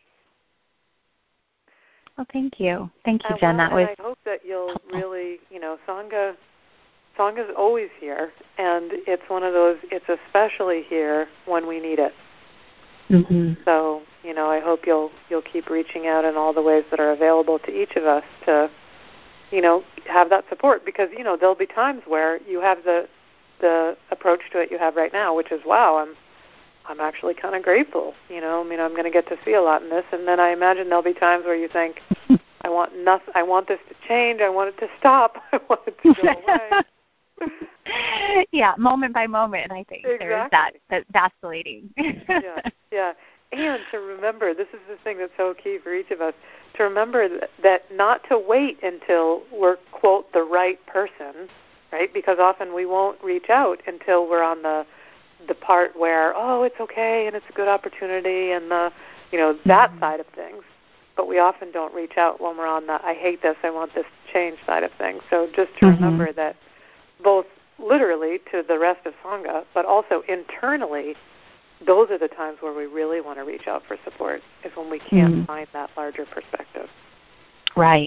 Well, thank you. Thank you, Jen. I hope that you'll really, Sanga's always here, and it's one of those, it's especially here when we need it. So, I hope you'll keep reaching out in all the ways that are available to each of us to, have that support, because, there'll be times where you have the approach to it you have right now, which is, wow, I'm actually kind of grateful, I'm going to get to see a lot in this. And then I imagine there'll be times where you think, I want this to change, I want it to stop, I want it to go away. Yeah, moment by moment, I think exactly. There's that vacillating. Yeah. And to remember, this is the thing that's so key for each of us, to remember that not to wait until we're, quote, the right person, right? Because often we won't reach out until we're on the part where, oh, it's okay and it's a good opportunity and that side of things. But we often don't reach out when we're on the I hate this, I want this to change side of things. So just to remember that both literally to the rest of Sangha, but also internally, those are the times where we really want to reach out for support, is when we can't find that larger perspective. Right.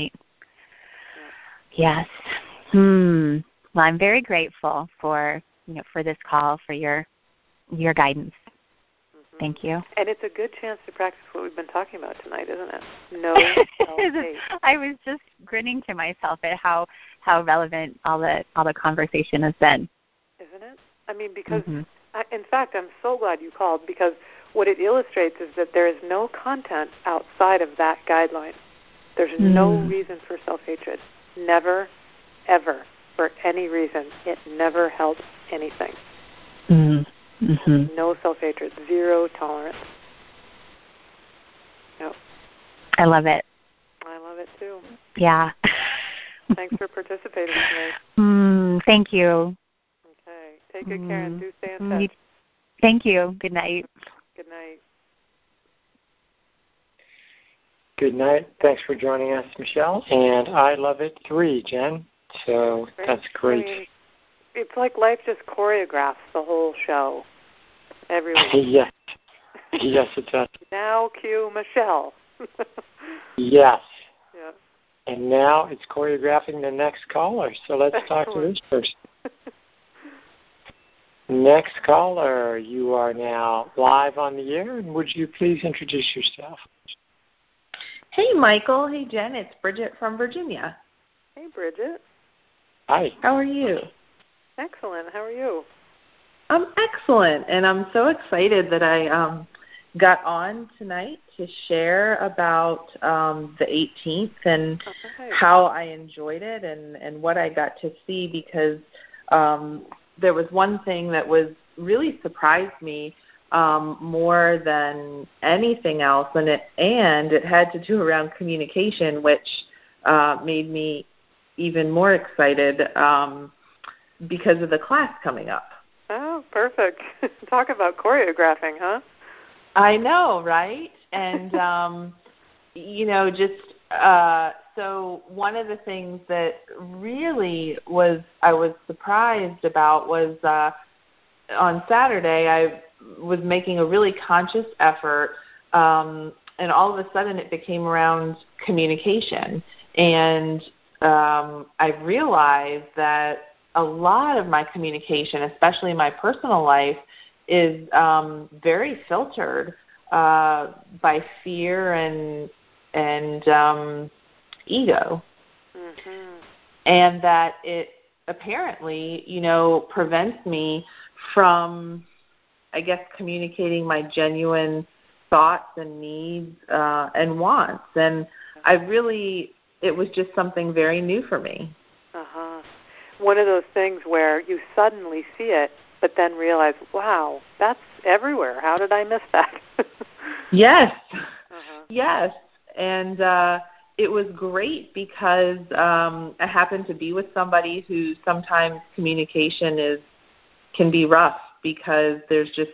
Yes. Well, I'm very grateful for this call, for your guidance. Thank you. And it's a good chance to practice what we've been talking about tonight, isn't it? No self-hate. I was just grinning to myself at how relevant all the conversation has been. Isn't it? I mean, because in fact, I'm so glad you called, because what it illustrates is that there is no content outside of that guideline. There's no reason for self-hatred. Never, ever, for any reason. It never helps anything. No self-hatred, zero tolerance. No. I love it. I love it too. Yeah. Thanks for participating today. Thank you. Okay. Take good care and do stay in touch. Thank you. Good night. Good night. Good night. Thanks for joining us, Michelle. And I love it 3, Jen. So that's great. I mean, it's like life just choreographs the whole show every week. Yes. Yes, it does. Now cue Michelle. Yes. Yeah. And now it's choreographing the next caller. So let's talk to this person. Next caller, you are now live on the air. And would you please introduce yourself? Hey, Michael. Hey, Jen. It's Bridget from Virginia. Hey, Bridget. Hi. How are you? Excellent. How are you? I'm excellent, and I'm so excited that I got on tonight to share about the 18th and how I enjoyed it and what I got to see, because there was one thing that really surprised me more than anything else, and it had to do around communication, which made me even more excited because of the class coming up. Oh, perfect. Talk about choreographing, huh? I know, right? And, so one of the things that really I was surprised about was on Saturday I was making a really conscious effort, and all of a sudden it became around communication. And I realized that a lot of my communication, especially in my personal life, is very filtered by fear and ego, and that it apparently, prevents me from, I guess, communicating my genuine thoughts and needs and wants. And it was just something very new for me. One of those things where you suddenly see it, but then realize, wow, that's everywhere. How did I miss that? Yes. Yes. And it was great because I happened to be with somebody who sometimes communication can be rough, because there's just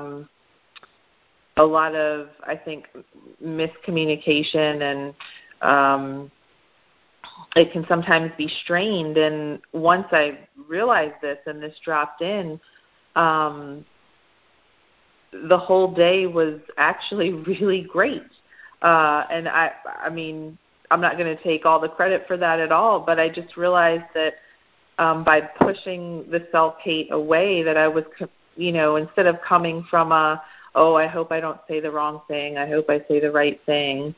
a lot of, I think, miscommunication, and it can sometimes be strained. And once I realized this and this dropped in, the whole day was actually really great. And I mean, I'm not going to take all the credit for that at all, but I just realized that by pushing the self-hate away, that I was, instead of coming from I hope I don't say the wrong thing, I hope I say the right thing,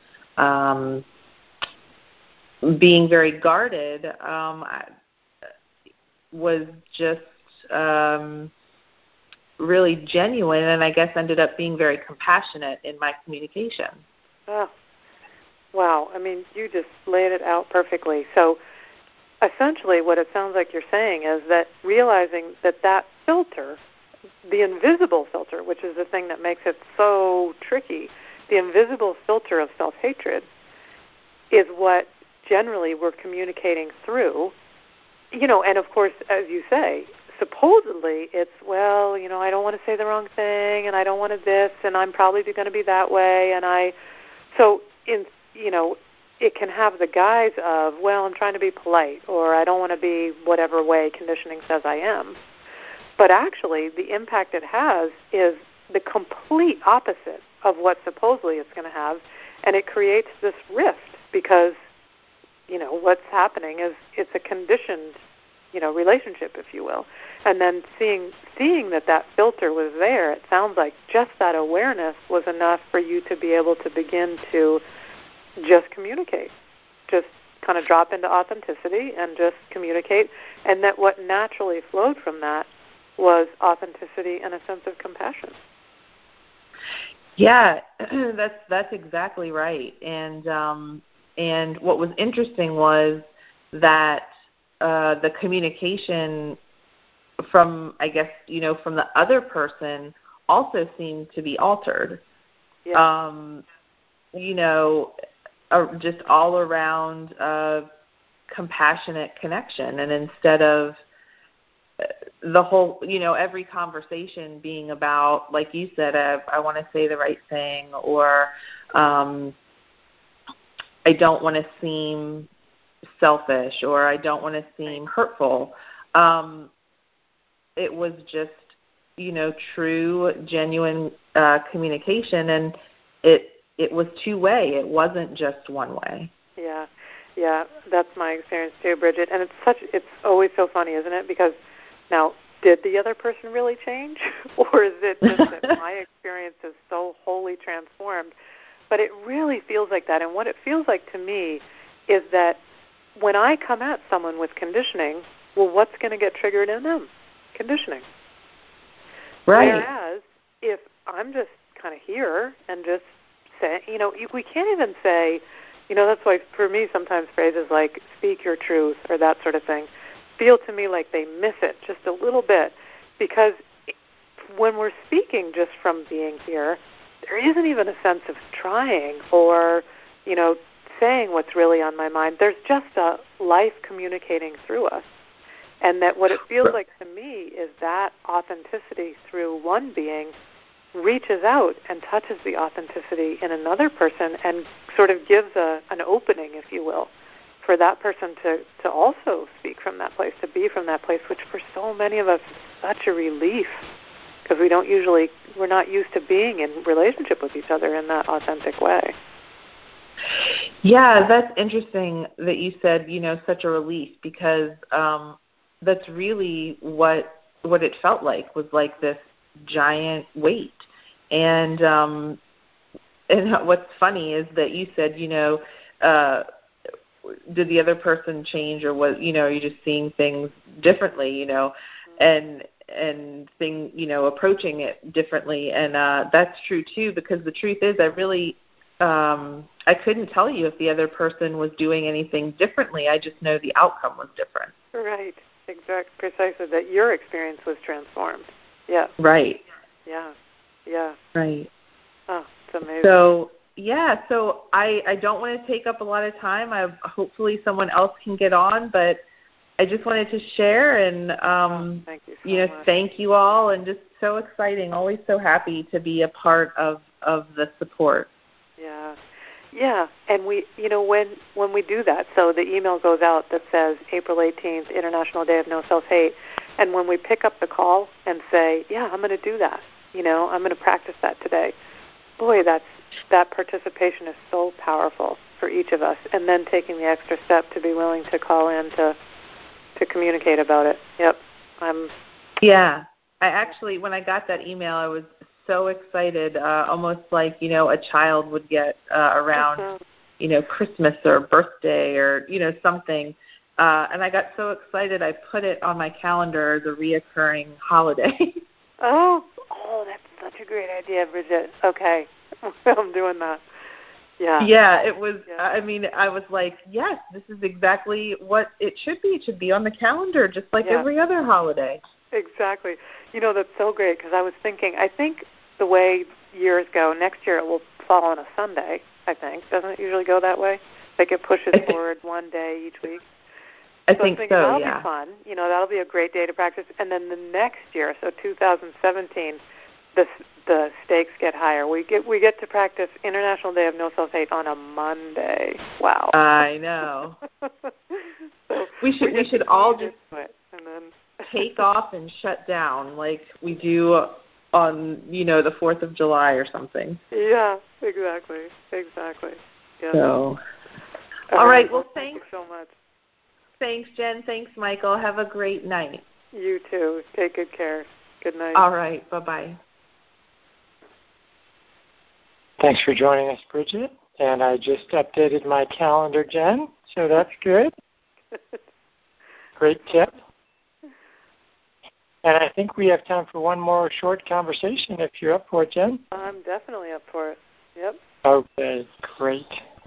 being very guarded, was just really genuine, and I guess ended up being very compassionate in my communication. Oh, wow. I mean, you just laid it out perfectly. So essentially what it sounds like you're saying is that realizing that filter, the invisible filter, which is the thing that makes it so tricky, the invisible filter of self-hatred is what generally we're communicating through. And of course, as you say, supposedly it's, well, I don't want to say the wrong thing, and I don't want to this, and I'm probably going to be that way, it can have the guise of, well, I'm trying to be polite, or I don't want to be whatever way conditioning says I am. But actually, the impact it has is the complete opposite of what supposedly it's going to have, and it creates this rift because, what's happening is it's a conditioned, relationship, if you will. And then seeing that filter was there, it sounds like just that awareness was enough for you to be able to begin to just communicate, just kind of drop into authenticity and just communicate, and that what naturally flowed from that was authenticity and a sense of compassion. Yeah, that's exactly right. And what was interesting was that the communication from, I guess, from the other person also seemed to be altered. Yeah. Just all around compassionate connection. And instead of the whole, every conversation being about, like you said, I want to say the right thing, or I don't want to seem selfish, or I don't want to seem hurtful. It was just, true, genuine communication, and it was two-way. It wasn't just one way. Yeah, that's my experience too, Bridget. And it's always so funny, isn't it? Because now, did the other person really change, or is it just that my experience is so wholly transformed? But it really feels like that. And what it feels like to me is that when I come at someone with conditioning, well, what's going to get triggered in them? Conditioning. Right. Whereas if I'm just kind of here and just say, we can't even say, that's why for me sometimes phrases like speak your truth or that sort of thing feel to me like they miss it just a little bit, because when we're speaking just from being here, there isn't even a sense of trying or, saying what's really on my mind. There's just a life communicating through us. And that what it feels like to me is that authenticity through one being reaches out and touches the authenticity in another person and sort of gives an opening, if you will, for that person to also speak from that place, to be from that place, which for so many of us is such a relief, because we're not used to being in relationship with each other in that authentic way. Yeah, that's interesting that you said, such a relief, because that's really what it felt like, was like this giant weight. And what's funny is that you said, did the other person change, or was, are you just seeing things differently, and thing, approaching it differently. And that's true too, because the truth is I couldn't tell you if the other person was doing anything differently. I just know the outcome was different. Right. Precisely, that your experience was transformed. Yeah. Right. Yeah. Right. Oh, it's amazing. So I don't want to take up a lot of time. Hopefully someone else can get on, but I just wanted to share and thank you so much. Thank you all, and just so exciting. Always so happy to be a part of the support. Yeah, and we, when we do that, so the email goes out that says April 18th, International Day of No Self-Hate, and when we pick up the call and say, yeah, I'm going to do that, I'm going to practice that today, boy, that participation is so powerful for each of us, and then taking the extra step to be willing to call in to communicate about it. Yep. Yeah, I actually, when I got that email, I was so excited, almost like, a child would get around, Christmas or birthday or, something. And I got so excited, I put it on my calendar as a reoccurring holiday. Oh, that's such a great idea, Bridget. Okay, I'm doing that. Yeah, it was, I mean, I was like, yes, this is exactly what it should be. It should be on the calendar, just like every other holiday. Exactly. You know, that's so great, because I was thinking, I think the way years go, next year it will fall on a Sunday, I think. Doesn't it usually go that way? Like it pushes forward one day each week? I think so, that'll be fun. You know, that'll be a great day to practice. And then the next year, so 2017, the stakes get higher. We get to practice International Day of No Self-Hate on a Monday. Wow. I know. So we should all just and then take off and shut down like we do on, you know, the 4th of July or something. Yeah, exactly. Yeah. So, all right. Well, thank you so much. Thanks, Jen. Thanks, Michael. Have a great night. You too. Take good care. Good night. All right. Bye-bye. Thanks for joining us, Bridget. And I just updated my calendar, Jen, so that's good. Great tip. And I think we have time for one more short conversation if you're up for it, Jen. I'm definitely up for it. Yep. Okay, great.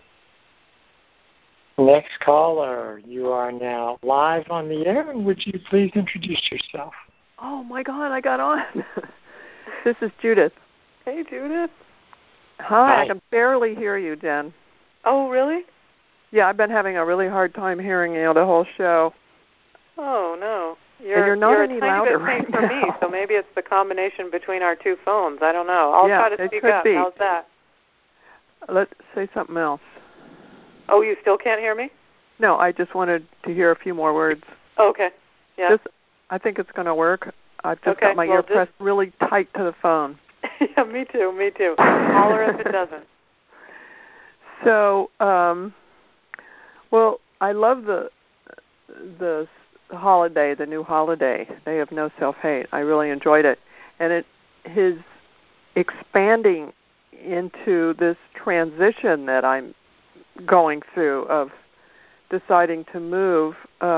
Next caller, you are now live on the air, and would you please introduce yourself? Oh, my God, I got on. This is Judith. Hey, Judith. Hi, I can barely hear you, Jen. Oh, really? Yeah, I've been having a really hard time hearing you the whole show. Oh, no. You're not any louder right now. For me, so maybe it's the combination between our two phones. I don't know. I'll try to speak up. How's that? Let's say something else. Oh, you still can't hear me? No, I just wanted to hear a few more words. Okay. Yeah. I think it's going to work. I've just got my ear pressed really tight to the phone. Yeah, me too. Holler if it doesn't. So, well, I love the holiday, the new holiday, Day of No Self-Hate. I really enjoyed it. And his expanding into this transition that I'm going through of deciding to move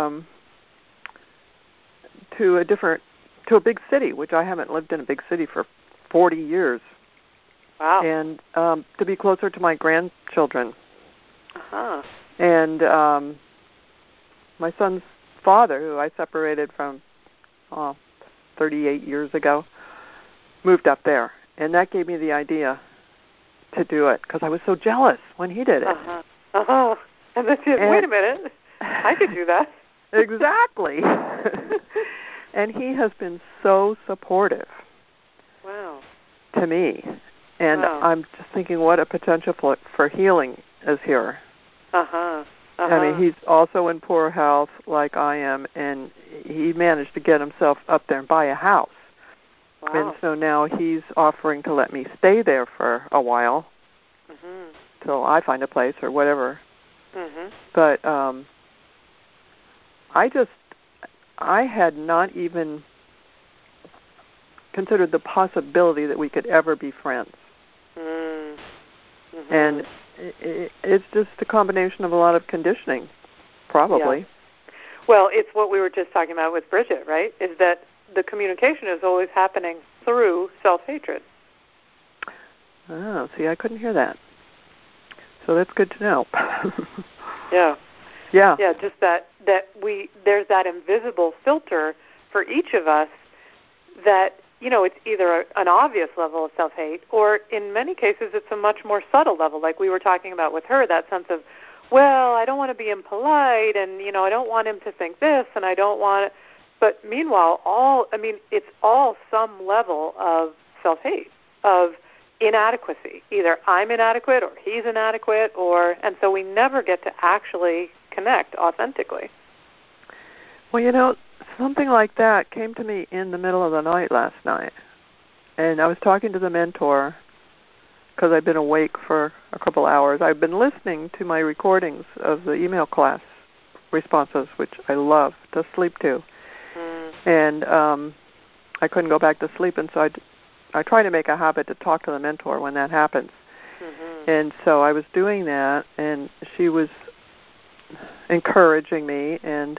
to a big city, which I haven't lived in a big city for 40 years. Wow. And to be closer to my grandchildren. Uh-huh. And my son's father, who I separated from 38 years ago, moved up there. And that gave me the idea to do it, because I was so jealous when he did it. Uh-huh. Uh-huh. And then wait a minute, I could do that. Exactly. And he has been so supportive. Wow. To me. And I'm just thinking what a potential for healing is here. Uh-huh. I mean, he's also in poor health like I am, and he managed to get himself up there and buy a house. Wow. And so now he's offering to let me stay there for a while till I find a place or whatever. Mm-hmm. But I had not even considered the possibility that we could ever be friends. Mm-hmm. And it's just a combination of a lot of conditioning, probably. Yeah. Well, it's what we were just talking about with Bridget, right? Is that the communication is always happening through self-hatred. Oh, see, I couldn't hear that. So that's good to know. Yeah. Yeah. Yeah, just that there's that invisible filter for each of us that, you know, it's either an obvious level of self-hate or in many cases it's a much more subtle level, like we were talking about with her, that sense of, well, I don't want to be impolite and, you know, I don't want him to think this and I don't want it. But meanwhile, it's all some level of self-hate, of inadequacy. Either I'm inadequate or he's inadequate, and so we never get to actually connect authentically. Well, you know, something like that came to me in the middle of the night last night. And I was talking to the mentor because I've been awake for a couple hours. I've been listening to my recordings of the email class responses, which I love to sleep to. And I couldn't go back to sleep, and so I try to make a habit to talk to the mentor when that happens. Mm-hmm. And so I was doing that, and she was encouraging me, and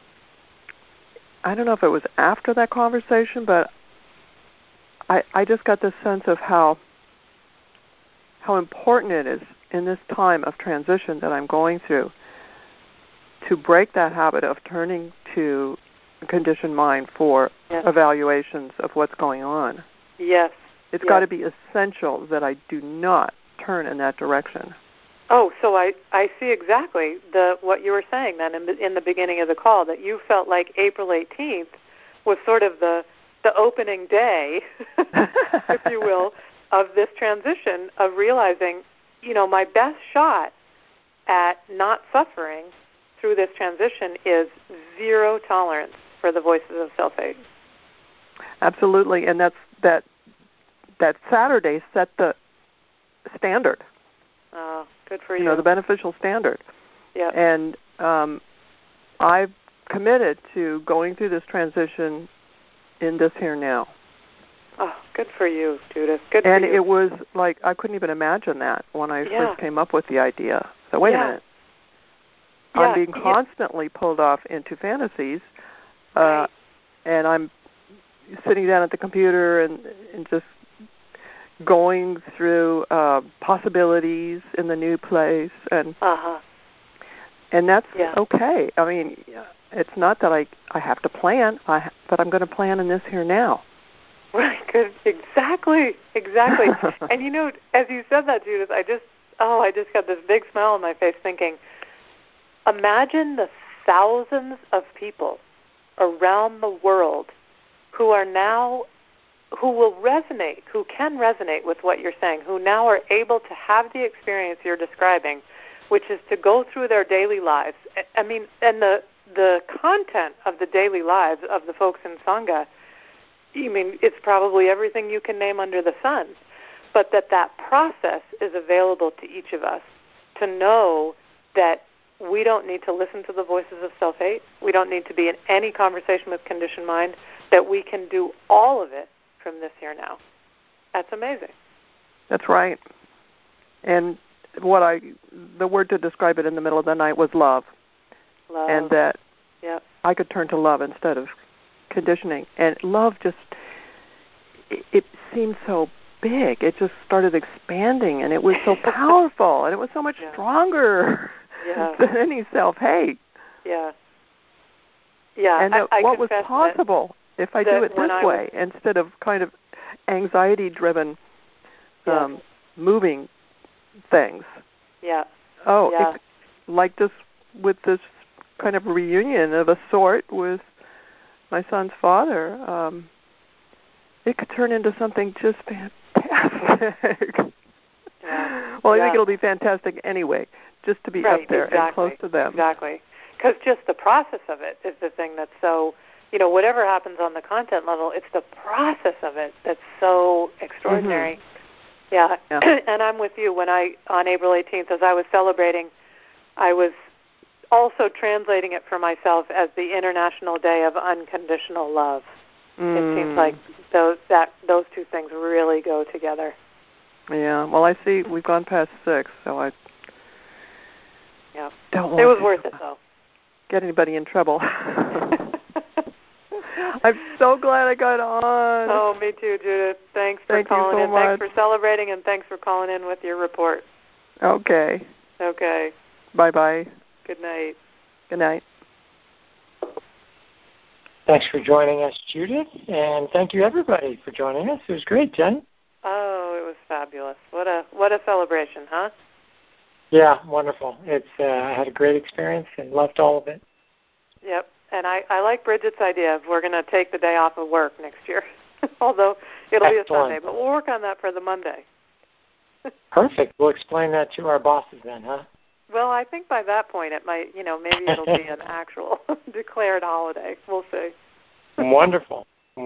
I don't know if it was after that conversation, but I just got this sense of how important it is in this time of transition that I'm going through, to break that habit of turning to conditioned mind for evaluations of what's going on. Yes. It's got to be essential that I do not turn in that direction. Oh, so I see exactly what you were saying then in the beginning of the call, that you felt like April 18th was sort of the opening day, if you will, of this transition of realizing, my best shot at not suffering through this transition is zero tolerance for the voices of self-hate. Absolutely, and that Saturday set the standard. Oh, good for you. The beneficial standard. Yeah. And I've committed to going through this transition in this here now. Oh, good for you, Judith. Good and for you. it was like I couldn't even imagine that when I first came up with the idea. So wait a minute. I'm being constantly pulled off into fantasies, and I'm sitting down at the computer and just going through possibilities in the new place, and that's okay. I mean, it's not that I have to plan, but I'm going to plan in this here now. Right, good. Exactly. And as you said that, Judith, I just got this big smile on my face thinking, imagine the thousands of people around the world who can resonate with what you're saying, who now are able to have the experience you're describing, which is to go through their daily lives. I mean, and the content of the daily lives of the folks in Sangha, it's probably everything you can name under the sun, but that process is available to each of us to know that we don't need to listen to the voices of self-hate. We don't need to be in any conversation with conditioned mind, that we can do all of it from this here now. That's amazing. That's right. And the word to describe it in the middle of the night was love. Love. And that I could turn to love instead of conditioning. And love it seemed so big. It just started expanding, and it was so powerful, and it was so much stronger than any self-hate. Yeah. And what was possible if I do it this way instead of kind of anxiety-driven moving things. Yeah. Like this, with this kind of reunion of a sort with my son's father, it could turn into something just fantastic. Well, I think it'll be fantastic anyway, just to be up there and close to them. Exactly. Because just the process of it is the thing that's so, whatever happens on the content level, it's the process of it that's so extraordinary. Mm-hmm. Yeah. And I'm with you. On April 18th, as I was celebrating, I was also translating it for myself as the International Day of Unconditional Love. It seems like those two things really go together. Yeah. Well, I see we've gone past 6, so I don't want it was worth it, though. Get anybody in trouble. I'm so glad I got on. Oh, me too, Judith. Thanks for calling in. Thanks for celebrating, and thanks for calling in with your report. Okay. Bye-bye. Good night. Good night. Thanks for joining us, Judith, and thank you, everybody, for joining us. It was great, Jen. Oh, it was fabulous. What a celebration, huh? Yeah, wonderful. I had a great experience and loved all of it. Yep, and I like Bridget's idea of we're going to take the day off of work next year, although it'll be a Sunday, but we'll work on that for the Monday. Perfect. We'll explain that to our bosses then, huh? Well, I think by that point it might, maybe it'll be an actual declared holiday. We'll see. Wonderful.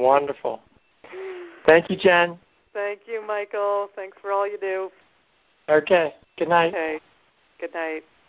Thank you, Jen. Thank you, Michael. Thanks for all you do. Okay. Good night. Okay. Good night.